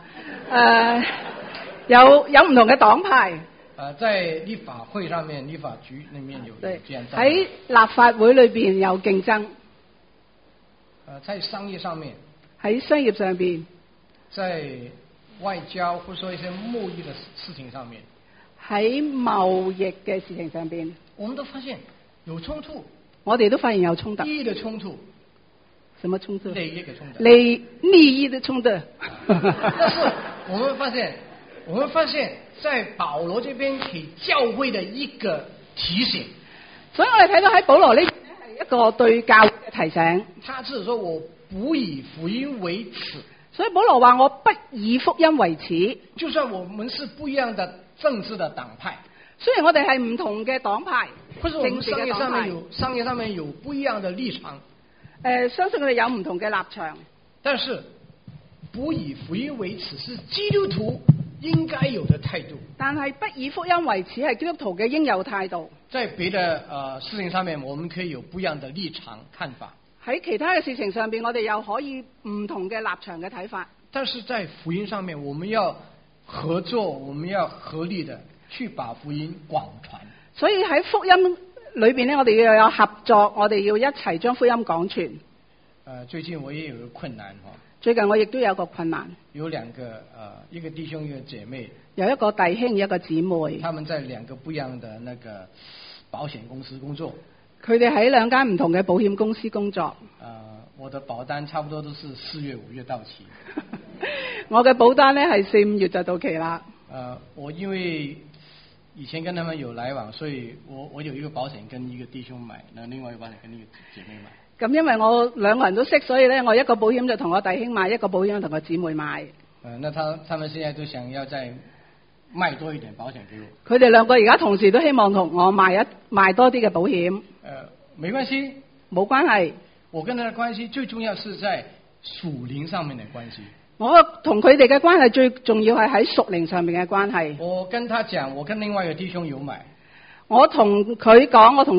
有唔同嘅黨派。 在立法會上面，立法局裏面有這樣。 喺立法會裏邊有競爭。 在商業上面， 喺商業上邊， 在外交或者說一些貿易的事情上面， 喺貿易嘅事情上邊， 我們都發現有衝突。 我哋都發現有衝突。 利益的衝突， 什麼衝突？ 利益的衝突。 利益的衝突。 但是我們發現在保羅這邊給教會的一個提醒。 所以我哋睇到喺保羅呢邊係一個對教會嘅提醒。 他只是說我不以福音為恥。 所以保羅話我不以福音為恥， 就算我們是不一樣的政治的黨派， 雖然我哋係唔同嘅黨派， 或者我們商業上面有不一樣的立場， 相信佢哋有唔同嘅立場， 但是不以福音為恥是基督徒應該有的態度。 但係不以福音為恥係基督徒嘅應有態度。 在別的事情上面，我們可以有不一樣的立場看法。 喺其他嘅事情上邊，我哋又可以唔同嘅立場嘅睇法。 但是在福音上面，我們要合作，我們要合力的去把福音廣傳。 所以喺福音裏邊呢，我哋要有合作，我哋要一齊將福音廣傳。 最近我也有一個困難。 最近我亦都有個困難。 有兩個一個弟兄一個姐妹。 有一個弟兄一個姊妹。 他們在兩個不一樣的那個保險公司工作。 佢哋喺兩間唔同嘅保險公司工作。 我的保單差不多都是4月、5月到期。 我嘅保單呢係4、5月就到期啦。 我因為以前跟他們有來往，所以我有一個保險跟一個弟兄買，那另外一個保險跟一個姐妹買。 咁因為我兩個人都識，所以呢，我一個保險就同我弟兄買，一個保險同我姊妹買。 那他們現在都想要再賣多一點保險給我。 佢哋兩個而家同時都希望同我賣多啲嘅保險。 沒關係， 冇關係。 我跟他的關係最重要是在屬靈上面的關係。 我同佢哋嘅關係最重要係喺屬靈上面嘅關係。 我跟他講，我跟另外一個弟兄有買。 我同佢講，我同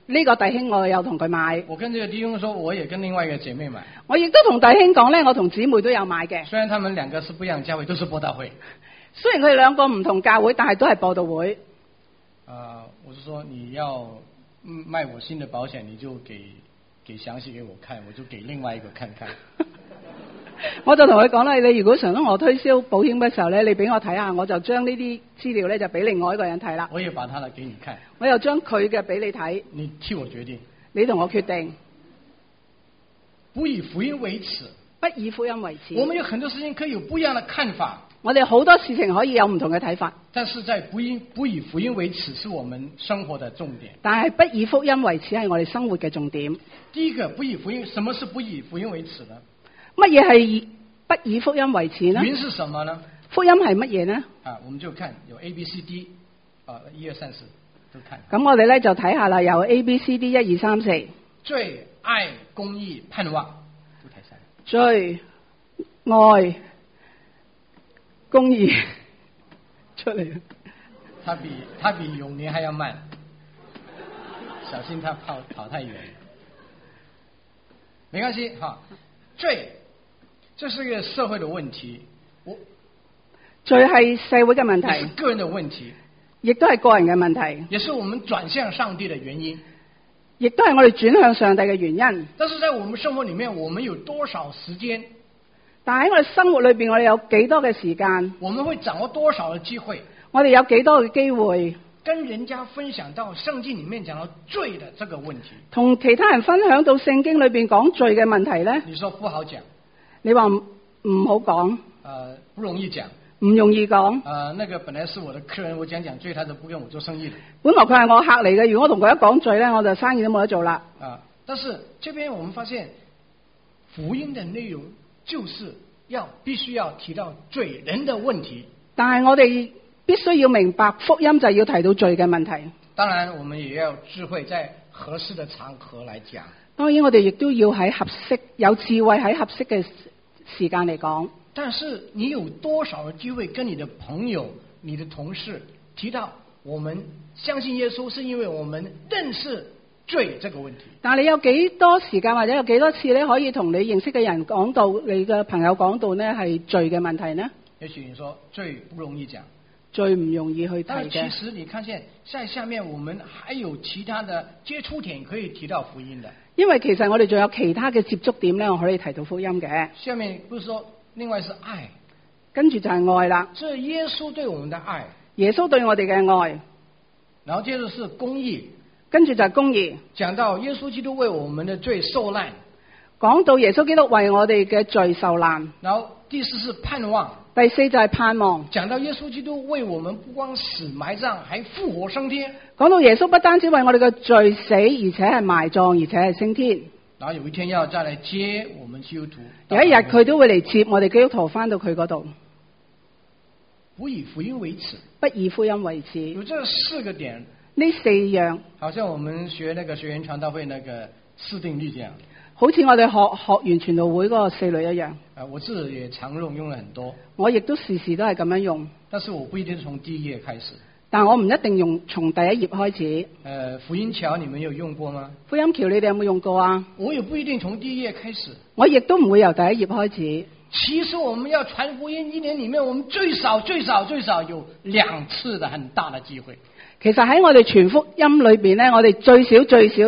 呢個弟兄我有同佢買， 我跟这个弟兄说，我也跟另外一个姐妹买。 我亦都同弟兄講咧，我同姊妹都有買嘅。 虽然他们两个是不一样的教会，都是播道会。 雖然佢哋兩個唔同教會，但係都係播道會。 我是說你要賣我新的保險，你就給詳細給我看，我就給另外一個看看。 我就同佢講啦，你如果想我推銷保險嘅時候咧，你俾我睇下，我就將呢啲資料咧就俾另外一個人睇啦。 我也把他的給你看。 我又將佢嘅俾你睇。 你替我決定。 你同我決定。 不以福音為恥。 不以福音為恥。 我們有很多事情可以有不一樣的看法。 我哋好多事情可以有唔同嘅睇法。 但是在不以福音為恥是我們生活的重點。 但係不以福音為恥係我哋生活嘅重點。 第一個不以福音，什麼是不以福音為恥呢？ 乜嘢係不以福音為恥呢？ 福音是什麼呢？ 福音係乜嘢呢？ 我們就看有 A B C D， 1、2、3、4都看。 咁我哋咧就睇下啦，有 A B C D 1、2、3、4。 罪、愛、公義、盼望，都睇晒。 罪、愛、公義出嚟。 他比永年還要慢，小心他跑太遠。沒關係哈，罪，這是一個社會的問題。 罪係社會嘅問題， 也是個人的問題， 亦都係個人嘅問題， 也是我們轉向上帝的原因， 亦都係我哋轉向上帝嘅原因。 但是在我們生活裡面，我們有多少時間？ 但喺我哋生活裏邊，我哋有幾多嘅時間？ 我們會掌握多少嘅機會？ 我哋有幾多嘅機會？ 跟人家分享到聖經裡面講到罪的這個問題， 同其他人分享到聖經裏邊講罪嘅問題呢？ 你說不好講， 你話唔好講， 不容易講， 唔容易講。 那個本來是我的客人，我講罪，他就不跟我做生意。 本來佢係我客嚟嘅，如果我同佢一講罪呢，我就生意都冇得做啦。 但是這邊我們發現福音的內容就是必須要提到罪人的問題。 但係我哋必須要明白福音就要提到罪嘅問題。 當然，我們也要智慧，在合適的場合來講。 當然，我哋亦都要喺合適有智慧喺合適嘅時間嚟講。 但是你有多少嘅機會跟你的朋友、你的同事提到我們相信耶穌，是因為我們認識罪這個問題？ 但係你有幾多時間或者有幾多次咧，可以同你認識嘅人講到，你嘅朋友講到呢係罪嘅問題呢？ 也許你說罪不容易講。 最唔容易去提但嘅。 其實你看見在下面，我們還有其他的接觸點可以提到福音的。 因為其實我哋仲有其他嘅接觸點咧，我可以提到福音嘅。 下面不是說另外是愛， 跟住就係愛啦。 這耶穌對我們的愛， 耶穌對我哋嘅愛。 然後接着是公義， 跟住就係公義。 講到耶穌基督為我們的罪受難， 講到耶穌基督為我哋嘅罪受難。 然後第四是盼望。 第四就係盼望， 講到耶穌基督為我們不光死埋葬，還復活升天。 講到耶穌不單止為我哋嘅罪死，而且係埋葬，而且係升天。 然後有一天要再來接我們基督徒， 有一日佢都會嚟接我哋基督徒翻到佢嗰度。 不以福音為恥， 不以福音為恥。 有這四個點， 呢四樣， 好像我們學那個學員傳道會那個四定律這樣。 好似我哋學完傳道會嗰個四律一樣。 我自己也常用了很多。 我亦都時時都係咁樣用。 但是我不一定從第一頁開始。 但我唔一定用從第一頁開始。 福音橋你們有用過嗎？ 福音橋你哋有冇用過啊？ 我也不一定從第一頁開始。 我亦都唔會由第一頁開始。 其實我們要傳福音，一年裡面我們最少有2次的很大的機會。 其實喺我哋傳福音裏邊呢，我哋最少有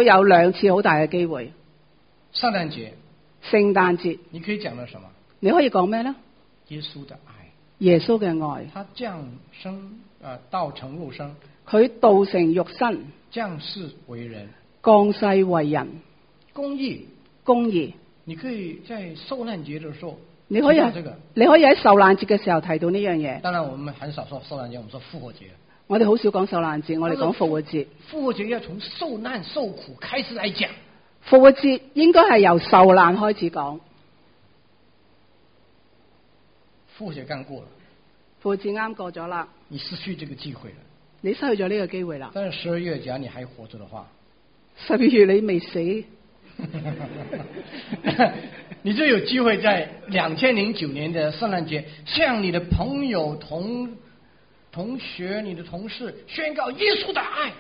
2次好大嘅機會。 聖誕節。 聖誕節。 你可以講到什麼？ 你可以講咩呢？ 耶穌的愛。 耶穌嘅愛。 他降生，道成肉身。 佢道成肉身。 降世為人。 降世為人。 公義。 公義。 你可以在受難節的時候。 你可以喺受難節嘅時候提到呢樣嘢。 當然，我們很少說受難節，我們說復活節。 我哋好少講受難節，我哋講復活節。 復活節要從受難受苦開始來講。 復活節應該係由受難開始講。 復活節剛過了。 復活節啱過咗啦。 你失去這個機會了。 你失去咗呢個機會啦。 但是12月假如你還活着的話 ，12月你未死。 你就有機會在2009年的聖誕節，向你的朋友、同學、你的同事宣告耶穌的愛。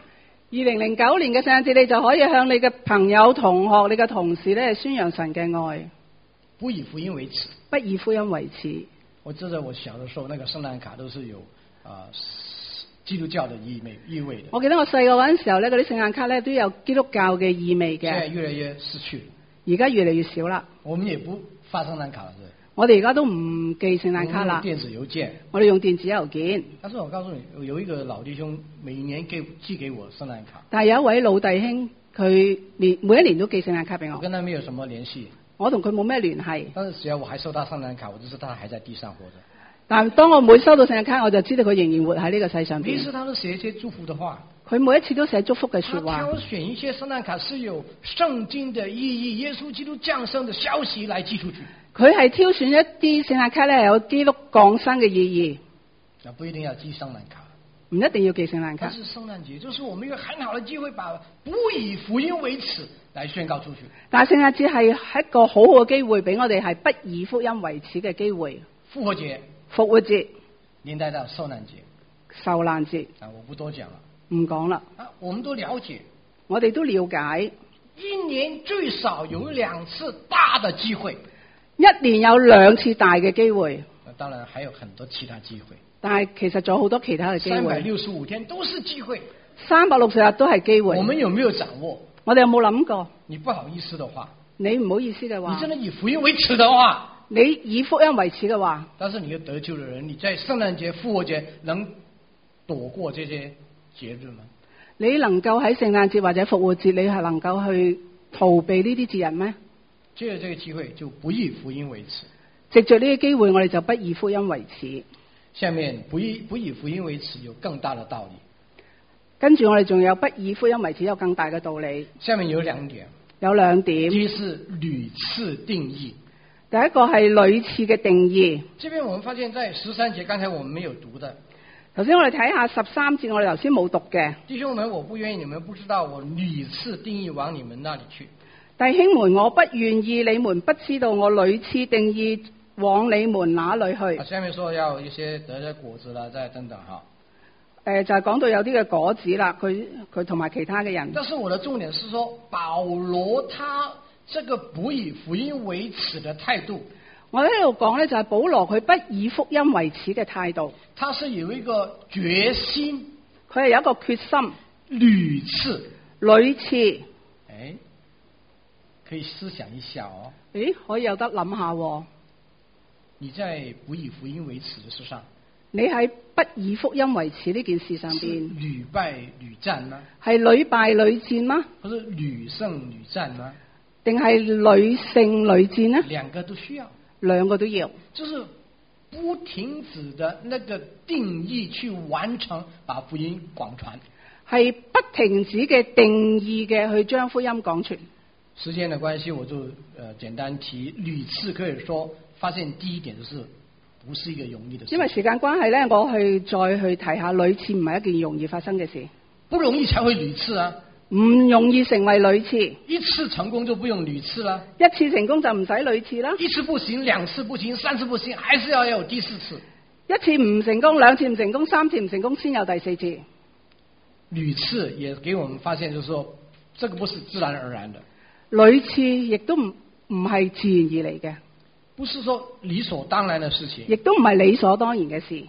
2009年嘅聖誕節，你就可以向你嘅朋友、同學、你嘅同事咧宣揚神嘅愛， 不以福音為恥。 不以福音為恥。 我記得我小的時候，那個聖誕卡都是有基督教的意味的。 我記得我細個嗰陣時候咧，嗰啲聖誕卡咧都有基督教嘅意味現在嘅， 越來越失去了。 而家越嚟越少啦。 我們也不發聖誕卡了， 我哋而家都唔寄聖誕卡啦， 電子郵件。 我哋用電子郵件。 但是我告訴你，有一個老弟兄每年寄給我聖誕卡， 但係有一位老弟兄，佢每一年都寄聖誕卡俾我。 我跟他沒有什麼聯繫， 我同佢冇咩聯繫。 但是只要我還收到聖誕卡，我就知道他還在地上活着。 但係當我每收到聖誕卡，我就知道佢仍然活喺呢個世上邊。 每次他都寫一些祝福的話， 佢每一次都寫祝福嘅説話。 他挑選一些聖誕卡是有聖經的意義、耶穌基督降生的消息來寄出去。 佢係挑選一啲聖誕卡咧，有基督降生嘅意義。 不一定要寄聖誕卡， 唔一定要寄聖誕卡。 但是聖誕節就是我們一個很好的機會，把不以福音為恥來宣告出去。 但係聖誕節係一個好好嘅機會，俾我哋係不以福音為恥嘅機會。 復活節， 復活節連帶到受難節， 受難節我不多講了， 唔講啦。 我們都了解， 我哋都了解， 一年最少有2次大的機會， 一年有2次大嘅機會。 當然還有很多其他機會， 但係其實仲有好多其他嘅機會。 365天都是機會 ，360日都係機會。 我們有沒有掌握？ 我哋有冇諗過？ 你不好意思的話， 你唔好意思嘅話， 你真的以福音為恥的話， 你以福音為恥嘅話， 但是你要得救的人，你在聖誕節、復活節能躲過這些節日嗎？ 你能夠喺聖誕節或者復活節，你係能夠去逃避呢啲節日咩？ 借着這個機會就不以福音為恥。 藉着呢個機會，我哋就不以福音為恥。 下面不以福音為恥有更大的道理。 跟住我哋仲有不以福音為恥有更大嘅道理。 下面有2點。 有2點。 第一是屢次定義。 第一個係屢次嘅定義。 這邊我們發現在13節，剛才我們沒有讀的。 頭先我哋睇下13節，我哋頭先冇讀嘅。 弟兄們，我不願意你們不知道，我屢次定義往你們那裡去。 弟兄們，我不願意你們不知道，我屢次定義往你們哪裡去。 下面說要一些得咗果子啦，再等等哈。 就係講到有啲嘅果子啦，佢同埋其他嘅人。 但是我的重點是說，保羅他這個不以福音為恥的態度。 我喺度講咧，就係保羅佢不以福音為恥嘅態度。 他是有一個決心， 佢係有一個決心， 屢次。可以思想一下哦。 可以有得諗下喎。 你在不以福音為恥的事上， 你喺不以福音為恥呢件事上邊， 屢敗屢戰嗎？ 係屢敗屢戰嗎？ 不是屢勝屢戰嗎？ 定係屢勝屢戰呢 ？2個都需要， 兩個都要， 就是不停止的那個定義去完成，把福音廣傳， 係不停止嘅定義嘅去將福音廣傳。 時間的關係，我就簡單提屢次，可以說發現第一點就是不是一個容易的事。 因為時間關係呢，我再去提下屢次唔係一件容易發生嘅事。 不容易才會屢次啊， 唔容易成為屢次。 一次成功就不用屢次啦， 一次成功就唔使屢次啦。 一次不行，2次不行，3次不行，還是要有第4次。 一次唔成功，2次唔成功，3次唔成功，先有第4次。 屢次也給我們發現，就是說，這個不是自然而然的。 屢次亦都唔係自然而嚟嘅， 不是說理所當然的事情， 亦都唔係理所當然嘅事。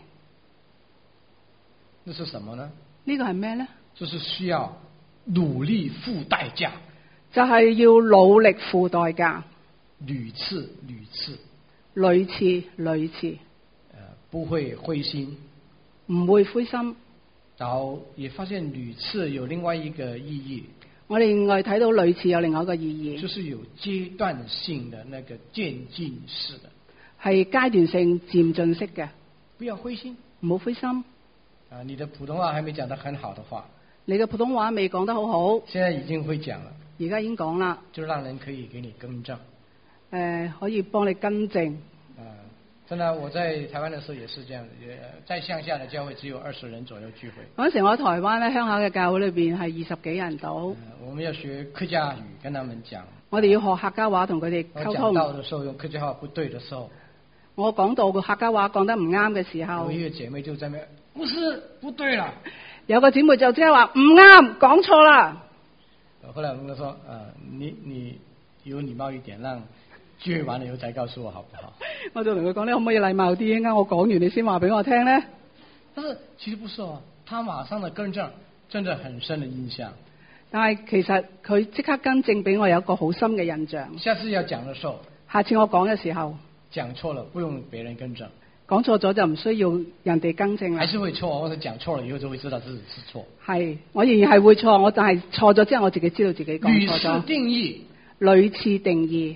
那是什麼呢？ 呢個係咩呢？ 就是需要努力付代價， 就係要努力付代價。 屢次屢次， 不會灰心， 唔會灰心。 然後也發現屢次有另外一個意義。 我哋另外睇到屢次有另外一個意義， 就是有階段性的那個漸進式的， 係階段性漸進式嘅。 不要灰心， 唔好灰心。 你的普通話還沒講得很好的話， 你嘅普通話未講得好好， 現在已經會講了， 而家已經講啦， 就讓人可以給你更正。 可以幫你更正。 真的，我在台灣的時候也是這樣，在鄉下的教會只有20人左右聚會。 嗰時我喺台灣咧，鄉下嘅教會裏邊係20幾人到。 我們要學客家語，跟他們講。 我哋要學客家話同佢哋溝通。 我講到的時候用客家話不對的時候， 我講到個客家話講得唔啱嘅時候， 有一個姐妹就在那邊，不是不對了。 有個姊妹就即刻話唔啱，講錯啦。 後來我們說，你有禮貌一點，讓聚會完了以後再告訴我好不好？ 我就同佢講，你可唔可以禮貌啲？一陣間我講完你先話俾我聽咧。 但是其實不是哦，他馬上的更正，真的很深的印象。 但係其實佢即刻更正俾我有一個好深嘅印象。 下次要講的時候， 下次我講嘅時候講錯了不用別人更正， 講錯咗就唔需要人哋更正啦。 還是會錯，或者講錯了以後就會知道自己是錯。 係，我仍然係會錯，我就係錯咗之後我自己知道自己講錯咗。 屢次定義， 屢次定義，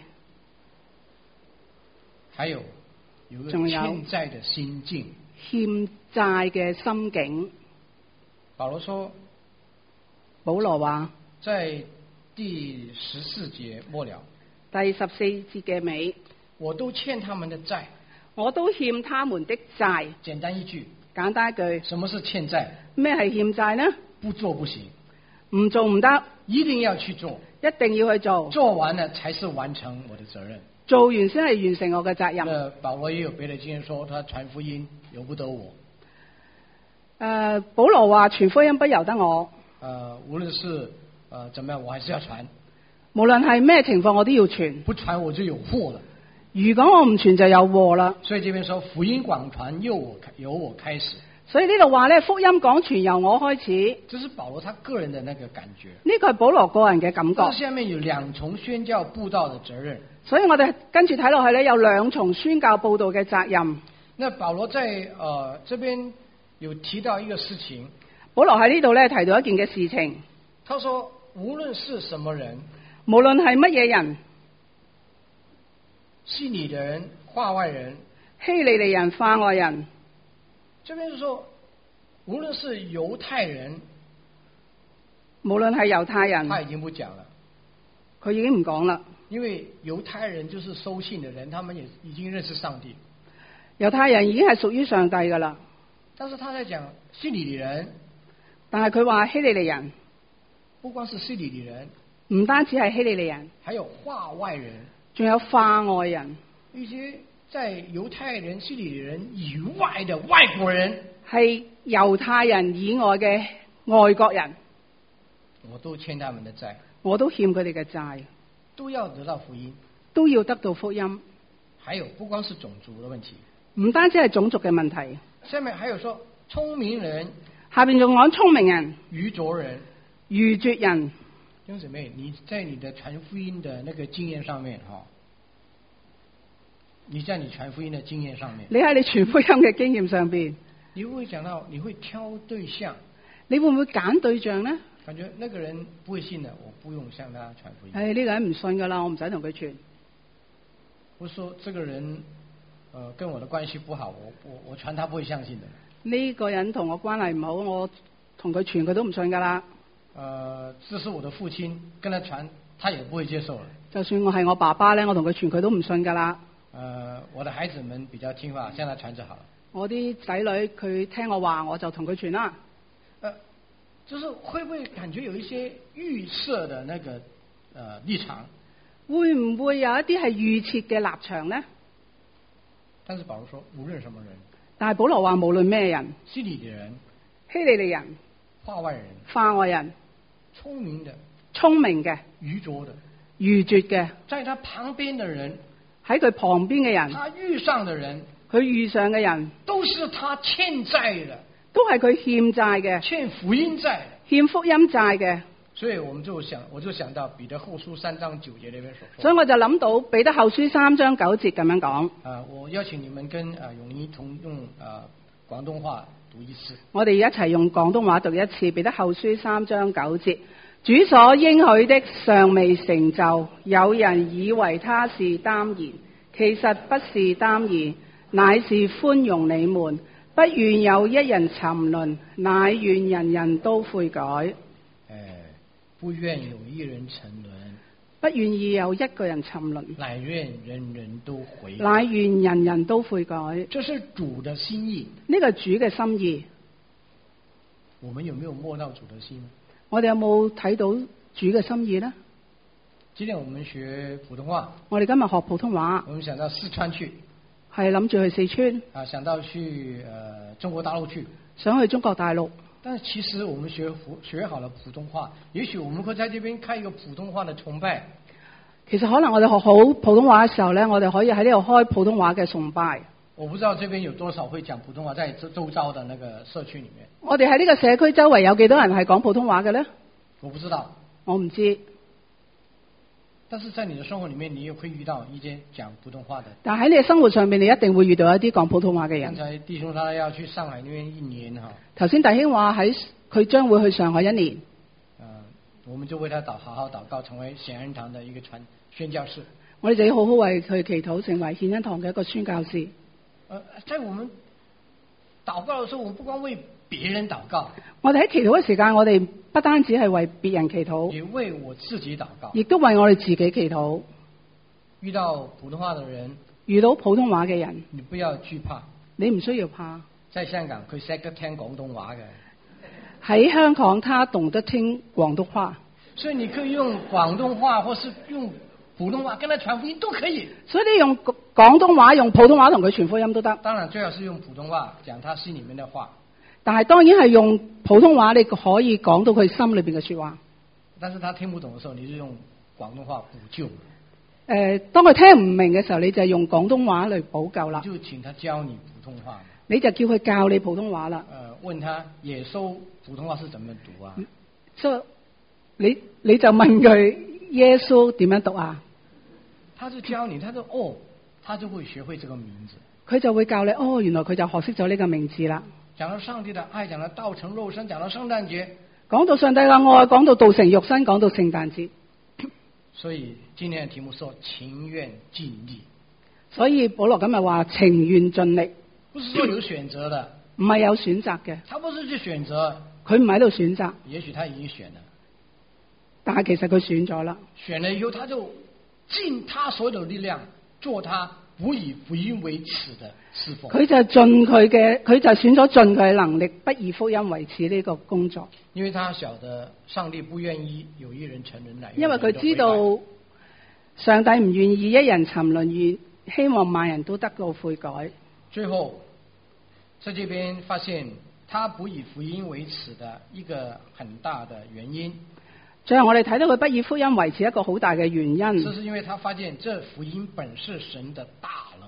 還有個欠債的心境， 欠債嘅心境。 保羅說， 保羅話， 在第14節末了， 第14節嘅尾， 我都欠他們的債， 我都欠他們的債。 簡單一句， 簡單一句， 什麼是欠債？ 咩係欠債呢？ 不做不行， 唔做唔得， 一定要去做， 一定要去做， 做完了才是完成我的責任。 做完先係完成我嘅責任。 保羅也有別的經驗說，他傳福音由不得我。 保羅話傳福音不由得我。 無論是怎麼樣，我還是要傳。 無論係咩情況，我都要傳。 不傳我就有禍了。 如果我唔傳就有禍啦。 所以這邊說福音廣傳由我開始。 所以呢度話咧，福音廣傳由我開始。 這是保羅他個人的那個感覺。 呢個係保羅個人嘅感覺。 下面有兩重宣教佈道的責任。 所以我哋跟住睇落去咧，有兩重宣教佈道嘅責任。 那保羅在這邊有提到一個事情。 保羅喺呢度咧提到一件嘅事情。 他說無論是什麼人， 無論係乜嘢人， 希利的人、化外人、 希利尼人、化外人。 這邊是說，無論是猶太人， 無論係猶太人， 他已經不講了， 佢已經唔講啦。 因為猶太人就是收信的人，他們也已經認識上帝。 猶太人已經係屬於上帝噶啦。 但是他在講希利尼人， 但係佢話希利尼人， 不光是希利尼人， 唔單止係希利尼人， 還有化外人， 仲有化外人， 一些在猶太人、希利尼人以外的外國人， 係猶太人以外嘅外國人， 我都欠他們的債， 我都欠佢哋嘅債， 都要得到福音， 都要得到福音。 還有不光是種族的問題， 唔單止係種族嘅問題， 下面還有說聰明人， 下邊仲講聰明人、 愚拙人、 愚拙人。 弟兄姊妹，你在你的傳福音的那個經驗上面，你在你傳福音的經驗上面， 你喺你傳福音嘅經驗上邊， 你會唔會講到你會挑對象？ 你會唔會揀對象呢？ 感覺那個人不會信的，我不用向他傳福音。 呢個人唔信噶啦，我唔使同佢傳。 我說這個人，跟我的關係不好，我傳他不會相信的。 呢個人同我關係唔好，我同佢傳佢都唔信噶啦。 這是我的父親，跟他傳，他也不會接受了。 就算我係我爸爸咧，我同佢傳佢都唔信噶啦。 我的孩子們比較聽話，向他傳就好了。我啲仔女佢聽我話，我就同佢傳啦。 就是會不會感覺有一些預設的那個立場？ 會唔會有一啲係預設嘅立場呢？ 但是保羅說無論什麼人， 但係保羅話無論咩人， 希利尼人、 希利尼人、 化外人、 化外人、 聰明的、 聰明嘅、 愚拙的、 愚拙嘅， 在他旁邊的人， 喺佢旁邊嘅人， 他遇上的人， 佢遇上嘅人， 都是他欠債的， 都係佢欠債嘅， 欠福音債的， 欠福音債嘅。 所以我就想到彼得後書3章9節那邊所說。 所以我就諗到彼得後書3章9節咁樣講。 我邀請你們跟永儀同用廣東話讀一次。我哋一齊用廣東話讀一次彼得後書3章9節。主所應許的尚未成就，有人以為他是耽延，其實不是耽延，乃是寬容你們，不願有一人沉淪，乃願人人都悔改。 不願有一人沉淪， 不願意有一個人沉淪， 乃願人人都悔改， 乃願人人都悔改。 這是主的心意， 呢個主嘅心意。 我們有沒有摸到主的心？ 我哋有冇睇到主嘅心意呢？ 今天我們學普通話， 我哋今日學普通話， 我們想到四川去， 係諗住去四川， 想到去中國大陸去， 想去中國大陸。 但是其实我们学好了普通话，也许我们会在这边开一个普通話嘅崇拜。 其實可能我哋學好普通話嘅時候呢，我哋可以喺呢度開普通話嘅崇拜。 我不知道這邊有多少會講普通話，在周遭的那個社區裡面。 我哋喺呢個社區周圍有幾多人係講普通話嘅呢？ 我不知道， 我唔知。 但是在你的生活裡面，你也會遇到一些講普通話的。 但喺你嘅生活上面，你一定會遇到一啲講普通話嘅人。 剛才弟兄他要去上海那邊1年哈。 頭先弟兄話佢將會去上海1年。 我們就為他好好禱告，成為顯恩堂的一個宣教士。 我哋就要好好為佢祈禱，成為顯恩堂嘅一個宣教士。 在我們禱告的時候，我們不光為別人禱告。 我哋喺祈禱嘅時間，我哋不單止係為別人祈禱， 也為我自己禱告， 亦都為我哋自己祈禱。 遇到普通話的人， 遇到普通話嘅人， 你不要懼怕， 你唔需要怕。 在香港佢識得聽廣東話嘅。 喺香港，他懂得聽廣東話， 所以你可以用廣東話，或是用普通話跟他傳福音都可以。 所以你用廣東話、用普通話同佢傳福音都得。 當然最好是用普通話講他心裡面的話。 但係當然係用普通話，你可以講到佢心裏邊嘅說話。 但是他聽不懂嘅時候，你就用廣東話補救。 當佢聽唔明嘅時候，你就用廣東話嚟補救啦。 就請他教你普通話。 你就叫佢教你普通話啦。 問他耶穌普通話是怎麼讀啊？ 所以你就問佢耶穌點樣讀啊？ 他就教你，他就會學會這個名字。 佢就會教你，原來佢就學識咗呢個名字啦。 講到上帝的愛，講到道成肉身，講到聖誕節， 講到上帝嘅愛，講到道成肉身，講到聖誕節。 所以今天的題目說情願盡力。 所以保羅今日話情願盡力， 不是說有選擇的， 唔係有選擇嘅。 他不是去選擇， 佢唔喺度選擇。 也許他已經選了， 但係其實佢選咗啦。 選了以後，他就盡他所有的力量，做他不以福音為恥的侍奉。 佢就選咗盡佢嘅能力，不以福音為恥呢個工作。 因為他曉得上帝不願意有一人沉淪來， 因為佢知道上帝唔願意一人沉淪，希望萬人都得到悔改。 最後在這邊發現他不以福音為恥的一個很大的原因。 最後我哋睇到佢不以福音為恥一個好大嘅原因， 這是因為他發現這福音本是神的大能。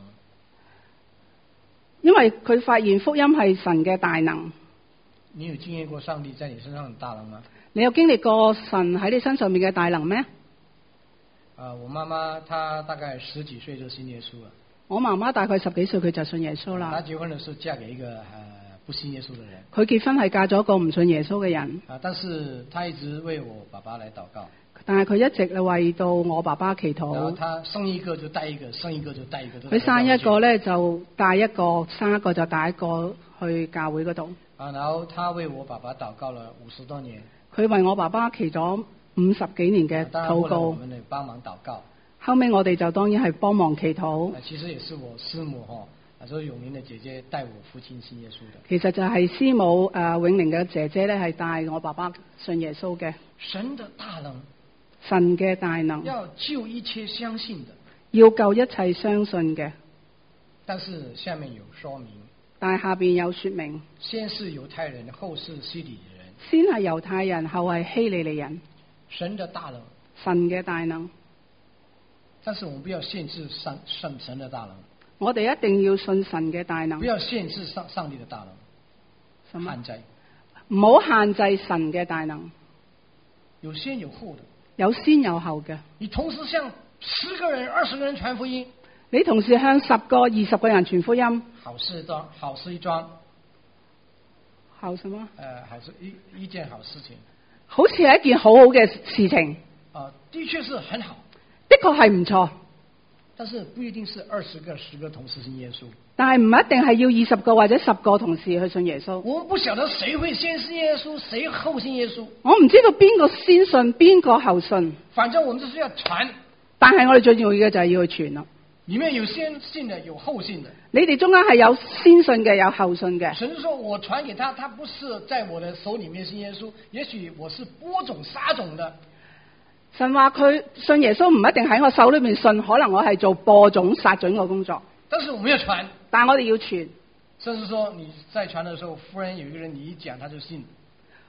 因為佢發現福音係神嘅大能。你有經驗過上帝在你身上的大能嗎？ 你有經歷過神喺你身上面嘅大能咩？ 我媽媽她大概10幾歲就信耶穌了。 我媽媽大概10幾歲佢就信耶穌啦。 她結婚的時候嫁給一個不信耶穌的人。 佢結婚係嫁咗個唔信耶穌嘅人。 但是她一直為我爸爸來禱告。 但係佢一直為到我爸爸祈禱。 然後他生一個就帶一個，生一個就帶一個。 佢生一個咧就帶一個，生一個就帶一個去教會嗰度。 然後他為我爸爸禱告了50多年。佢為我爸爸祈咗50幾年嘅禱告。 我們嚟幫忙禱告。 後尾我哋就當然係幫忙祈禱。 其實也是我師母所以永寧的姐姐帶我父親信耶穌的。 其實就係師母永寧嘅姐姐咧，係帶我爸爸信耶穌嘅。 神的大能。 神嘅大能。 要救一切相信的。 要救一切相信嘅。 但是下面有說明。 但係下邊有說明。 先是猶太人，後是希利人。 先係猶太人，後係希利尼人。 神的大能。 神嘅大能。 但是我們不要限制神的大能。 我哋一定要信神嘅大能。 不要限制上帝的大能。限制。唔好限制神嘅大能。 有先有後的。 有先有後嘅。 你同時向10個人、20個人傳福音。 你同時向10個、20個人傳福音。 好事一樁。 好什麼？ 好是一件好事情。 好似係一件好好嘅事情。 的確是很好。 的確係唔錯。 但是不一定是20個、10個同時信耶穌。 但係唔一定係要20個或者10個同時去信耶穌。 我們不曉得誰會先信耶穌，誰後信耶穌。 我唔知道邊個先信，邊個後信。 反正我們就是要傳。 但係我哋最重要嘅就係要去傳咯。 裏面有先信的，有後信的。 你哋中間係有先信嘅，有後信嘅。 神說我傳給他，他不是在我的手裏面信耶穌，也許我是播種撒種的。 神話佢信耶穌唔一定喺我手裏面信，可能我係做播種撒種嘅工作。 但是我們要傳， 但係我哋要傳。 甚至說你在傳的時候，忽然有一個人你一講他就信。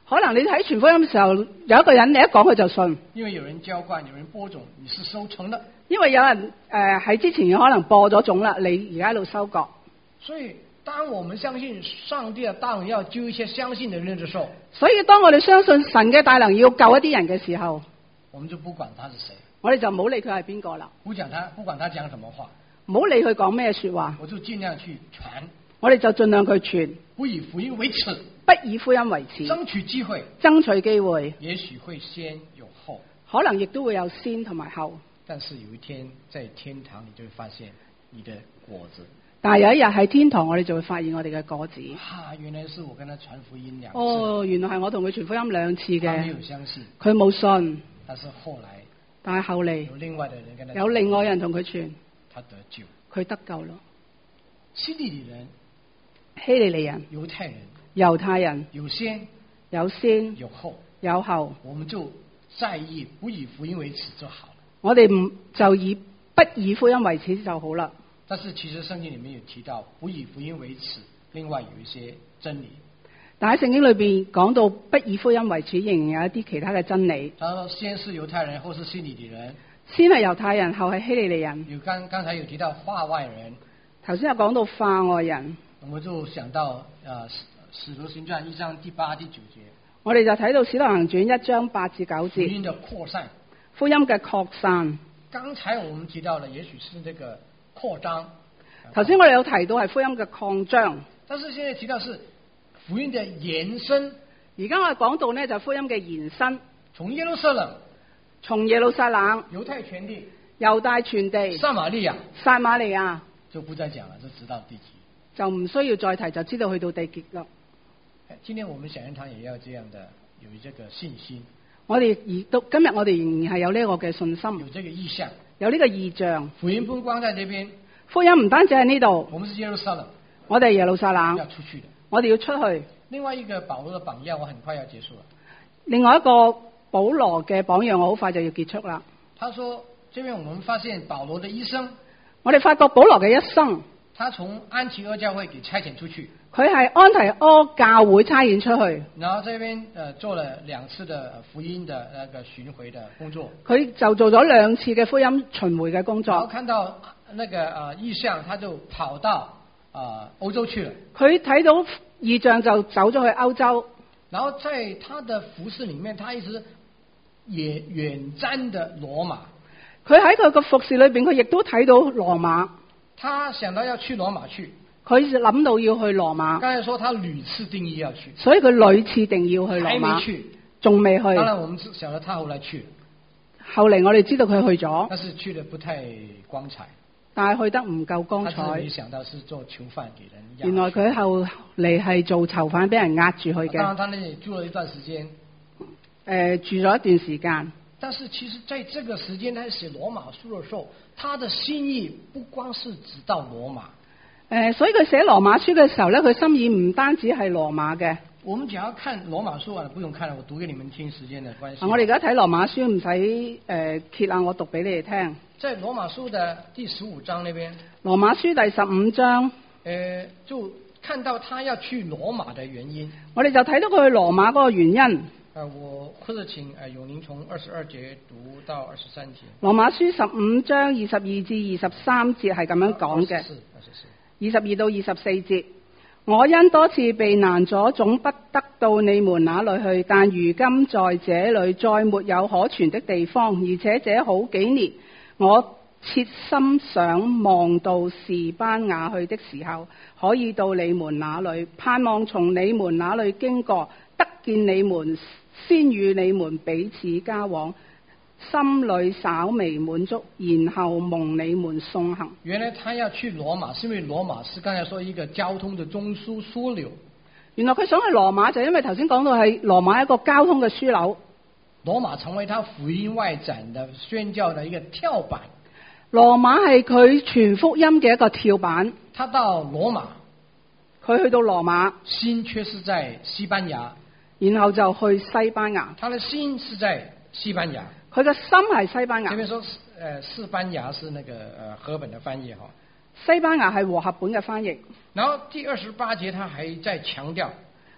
可能你喺傳福音嘅時候，有一個人你一講佢就信， 因為有人澆灌，有人播種，你是收成的。 因為有人喺之前可能播咗種啦，你而家喺度收割。 所以，當我們相信上帝的大能要救一些相信的人的時候， 所以當我哋相信神嘅大能要救一啲人嘅時候， 我們就不管他是誰， 我哋就唔好理佢係邊個啦， 不管他講什麼話， 唔好理佢講咩說話， 我就盡量去傳， 我哋就盡量去傳， 不以福音為恥， 不以福音為恥， 爭取機會， 爭取機會， 也許會先有後， 可能亦都會有先同埋後。 但是有一天在天堂，你就會發現你的果子。 但係有一日喺天堂，我哋就會發現我哋嘅果子。 原來是我跟他傳福音兩次。 哦，原來係我同佢傳福音2次嘅。 他沒有相信， 佢冇信。 但是後來， 但係後嚟有另外的人跟他傳， 有另外人同佢傳， 他得救， 佢得救咯。 希利尼人、 希利尼人、 猶太人、 猶太人有先有先有後， 有後， 我們就在意不以福音為恥就好了。 我哋唔就以不以福音為恥就好啦。 但是其實聖經裡面有提到不以福音為恥，另外有一些真理。 但喺聖經裏邊講到不以福音為恥，仍然有一啲其他嘅真理。 他說先是猶太人，後是希利尼人。 先係猶太人，後係希利尼人。 有剛才有提到化外人， 頭先有講到化外人， 我就想到使徒行傳1章第8、第9節。 我哋就睇到使徒行傳1章8至9節。 福音的擴散， 福音嘅擴散。 剛才我們提到了，也許是這個擴張。 頭先我哋有提到係福音嘅擴張， 但是現在提到是福音的延伸。 而家我哋講到呢，就福音嘅延伸， 從耶路撒冷， 從耶路撒冷、 猶太全地、 猶大全地、 撒瑪利亞、 撒瑪利亞， 就不再講了，就直到地極， 就唔需要再提，就知道去到地極啦。 今天我們小人堂也要這樣的有這個信心。 我哋到今日，我哋仍然係有呢個嘅信心， 有這個意向， 有呢個意象。 福音不光在這邊， 福音唔單止喺呢度， 我們是耶路撒冷， 我哋係耶路撒冷要出去的， 我哋要出去。 另外一個保羅的榜樣，我很快要結束了。 另外一個保羅嘅榜樣，我好快就要結束啦。 他說：這邊我們發現保羅的一生， 我哋發覺保羅嘅一生， 他從安提阿教會給差遣出去， 佢係安提阿教會差遣出去， 然後這邊做了2次的福音的那個巡迴的工作。 佢就做咗2次嘅福音巡迴嘅工作。 然後看到那個意象，他就跑到歐洲去了。 佢睇到異象就走咗去歐洲。 然後在他的服事裏面，他一直也遠瞻的羅馬。 佢喺佢個服事裏邊，佢亦都睇到羅馬。 他想到要去羅馬去， 佢諗到要去羅馬。 剛才說他屢次定義要去， 所以佢屢次定要去羅馬。 還沒去， 仲未去。 當然我們曉得他後來去了。 後嚟我哋知道佢去咗， 但是去得不太光彩。 但係去得唔夠光彩。 他沒想到是做囚犯給人壓。 原來佢後嚟係做囚犯，俾人壓住去嘅。 當然，他那裏住了一段時間。 住咗一段時間。 但是其實在這個時間他寫羅馬書的時候，他的心意不光是指到羅馬。 所以佢寫羅馬書嘅時候咧，佢心意唔單止係羅馬嘅。 我們只要看羅馬書啊，不用看了，我讀給你們聽，時間的關係。 我哋而家睇羅馬書唔使揭啊，我讀俾你哋聽。 在羅馬書的第15章那邊。 羅馬書第15章。 就看到他要去羅馬的原因。 我哋就睇到佢去羅馬嗰個原因。 我或者請永寧從22節讀到23節。 羅馬書15章22至23節係咁樣講嘅。22到24節。我因多次被難阻，總不得到你們那裏去，但如今在這裏再沒有可存的地方，而且這好幾年，我切心想望到士班雅去的時候，可以到你們那裏，盼望從你們那裏經過，得見你們，先與你們彼此交往，心裏稍微滿足，然後蒙你們送行。 原來他要去羅馬，是因為羅馬是剛才說一個交通的中樞樞紐。 原來佢想去羅馬，就因為頭先講到係羅馬一個交通嘅樞紐。 羅馬成為他福音外展的宣教的一個跳板。 羅馬係佢傳福音嘅一個跳板。 他到羅馬， 佢去到羅馬， 心卻是在西班牙， 然後就去西班牙。 他的心是在西班牙。 佢嘅心係西班牙。 這邊說西班牙是那個和本的翻譯哈。 西班牙係和合本嘅翻譯。 然後第28節他還在強調，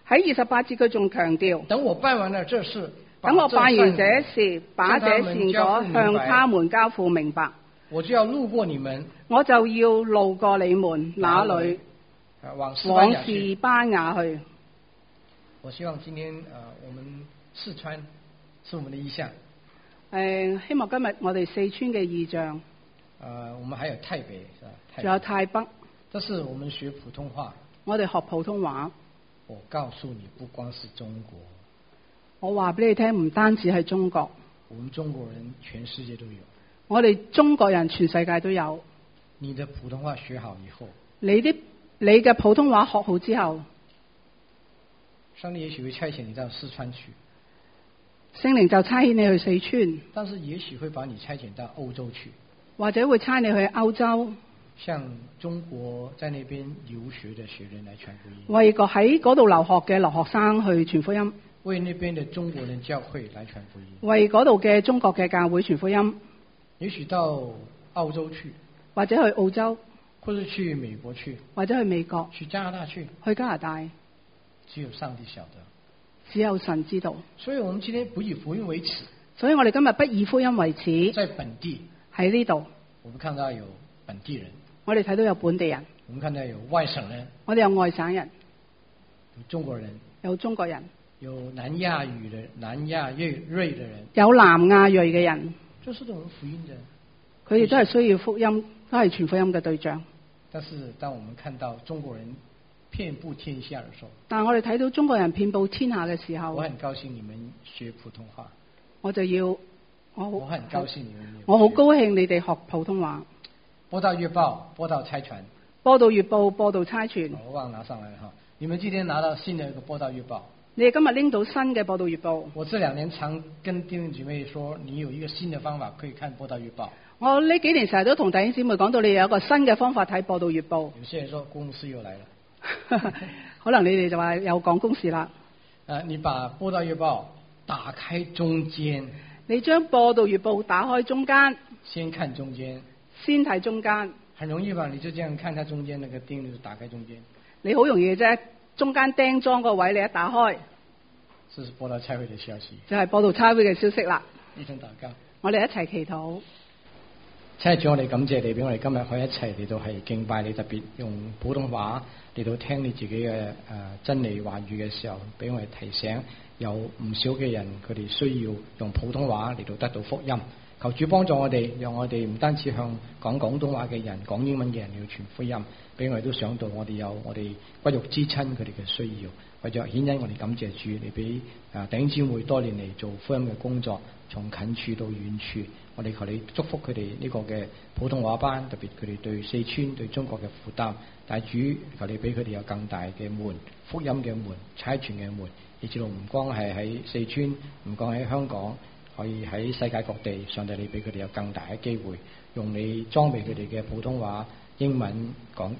喺28節佢仲強調， 等我辦完了這事， 等我辦完這事，把這善果果向他們交付明白， 我就要路過你們， 我就要路過你們那裏， 往士班牙去。 我希望今天我們四川是我們的意向。 希望今日我哋四川嘅意象。 我們還有台北，是吧？ 仲有台北。 這是我們學普通話。 我哋學普通話。 我告訴你，不光是中國。 我話俾你聽，唔單止係中國。 我們中國人全世界都有。 我哋中國人全世界都有。 你的普通話學好以後， 你嘅普通話學好之後， 上帝也許會差遣你到四川去。 聖靈就差遣你去四川， 但是也許會把你差遣到歐洲去， 或者會差你去歐洲， 向中國在那邊留學的學人來傳福音， 為個喺嗰度留學嘅留學生去傳福音， 為那邊的中國人教會來傳福音， 為嗰度嘅中國嘅教會傳福音， 也許到澳洲去， 或者去澳洲， 或者去美國去， 或者去美國， 去加拿大去， 去加拿大， 只有上帝曉得。 只有神知道， 所以我們今天不以福音為恥。 所以我哋今日不以福音為恥。 在本地喺呢度， 我們看到有本地人， 我哋睇到有本地人， 我們看到有外省人， 我哋有外省人， 有中國人， 有中國人， 有南亞裔的人， 有南亞裔嘅人， 就是我們福音的， 佢哋都係需要福音，都係傳福音嘅對象。 但是當我們看到中國人遍布天下的時候， 但我哋睇到中國人遍布天下嘅時候， 我很高興你們學普通話， 我就要我很高興你們， 我好高興你哋學普通話。 播道月報，播道差傳， 播道月報，播道差傳。 我忘了拿上來了哈，你們今天拿到新的一個播道月報， 你哋今日拎到新嘅播道月報。 我這2年常跟弟兄姊妹說，你有一個新的方法可以看播道月報。 我呢幾年成日都同弟兄姊妹講到，你有一個新嘅方法睇播道月報。 有些人說郭牧師又來了。 可能你哋就話有講公事啦。 你把播道月報打開中間， 你將播道月報打開中間， 先看中間， 先睇中間， 很容易吧？你就這樣看它中間那個釘，你就打開中間。 你好容易嘅啫，中間釘裝個位你一打開， 這是播道差會嘅消息， 就係播道差會嘅消息啦。 一同禱告， 我哋一齊祈禱。 親愛的主，我哋感謝你俾我哋今日可以一齊嚟到係敬拜你，特別用普通話嚟到聽你自己嘅真理話語嘅時候，俾我哋提醒有唔少嘅人佢哋需要用普通話嚟到得到福音。求主幫助我哋，讓我哋唔單止向講廣東話嘅人、講英文嘅人要傳福音，俾我哋都想到我哋有我哋骨肉之親佢哋嘅需要。為咗顯因我哋感謝主，你俾弟兄姊妹多年嚟做福音嘅工作，從近處到遠處，我哋求你祝福佢哋呢個嘅普通話班，特別佢哋對四川對中國嘅負擔。但主求你俾佢哋有更大嘅門，福音嘅門、差傳嘅門，以至到唔光係喺四川，唔光喺香港，可以喺世界各地，上帝你俾佢哋有更大嘅機會，用你裝備佢哋嘅普通話、英文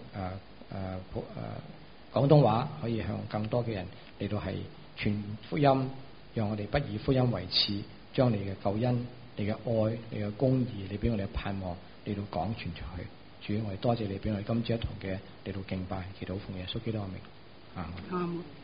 廣東話，可以向更多嘅人嚟到係傳福音，讓我哋不以福音為恥，將你嘅救恩、你嘅愛、你嘅公義，你俾我哋嘅盼望嚟到講傳出去。主，我哋多謝你俾我哋今朝一同嘅嚟到敬拜，祈禱奉耶穌基督嘅名，阿門。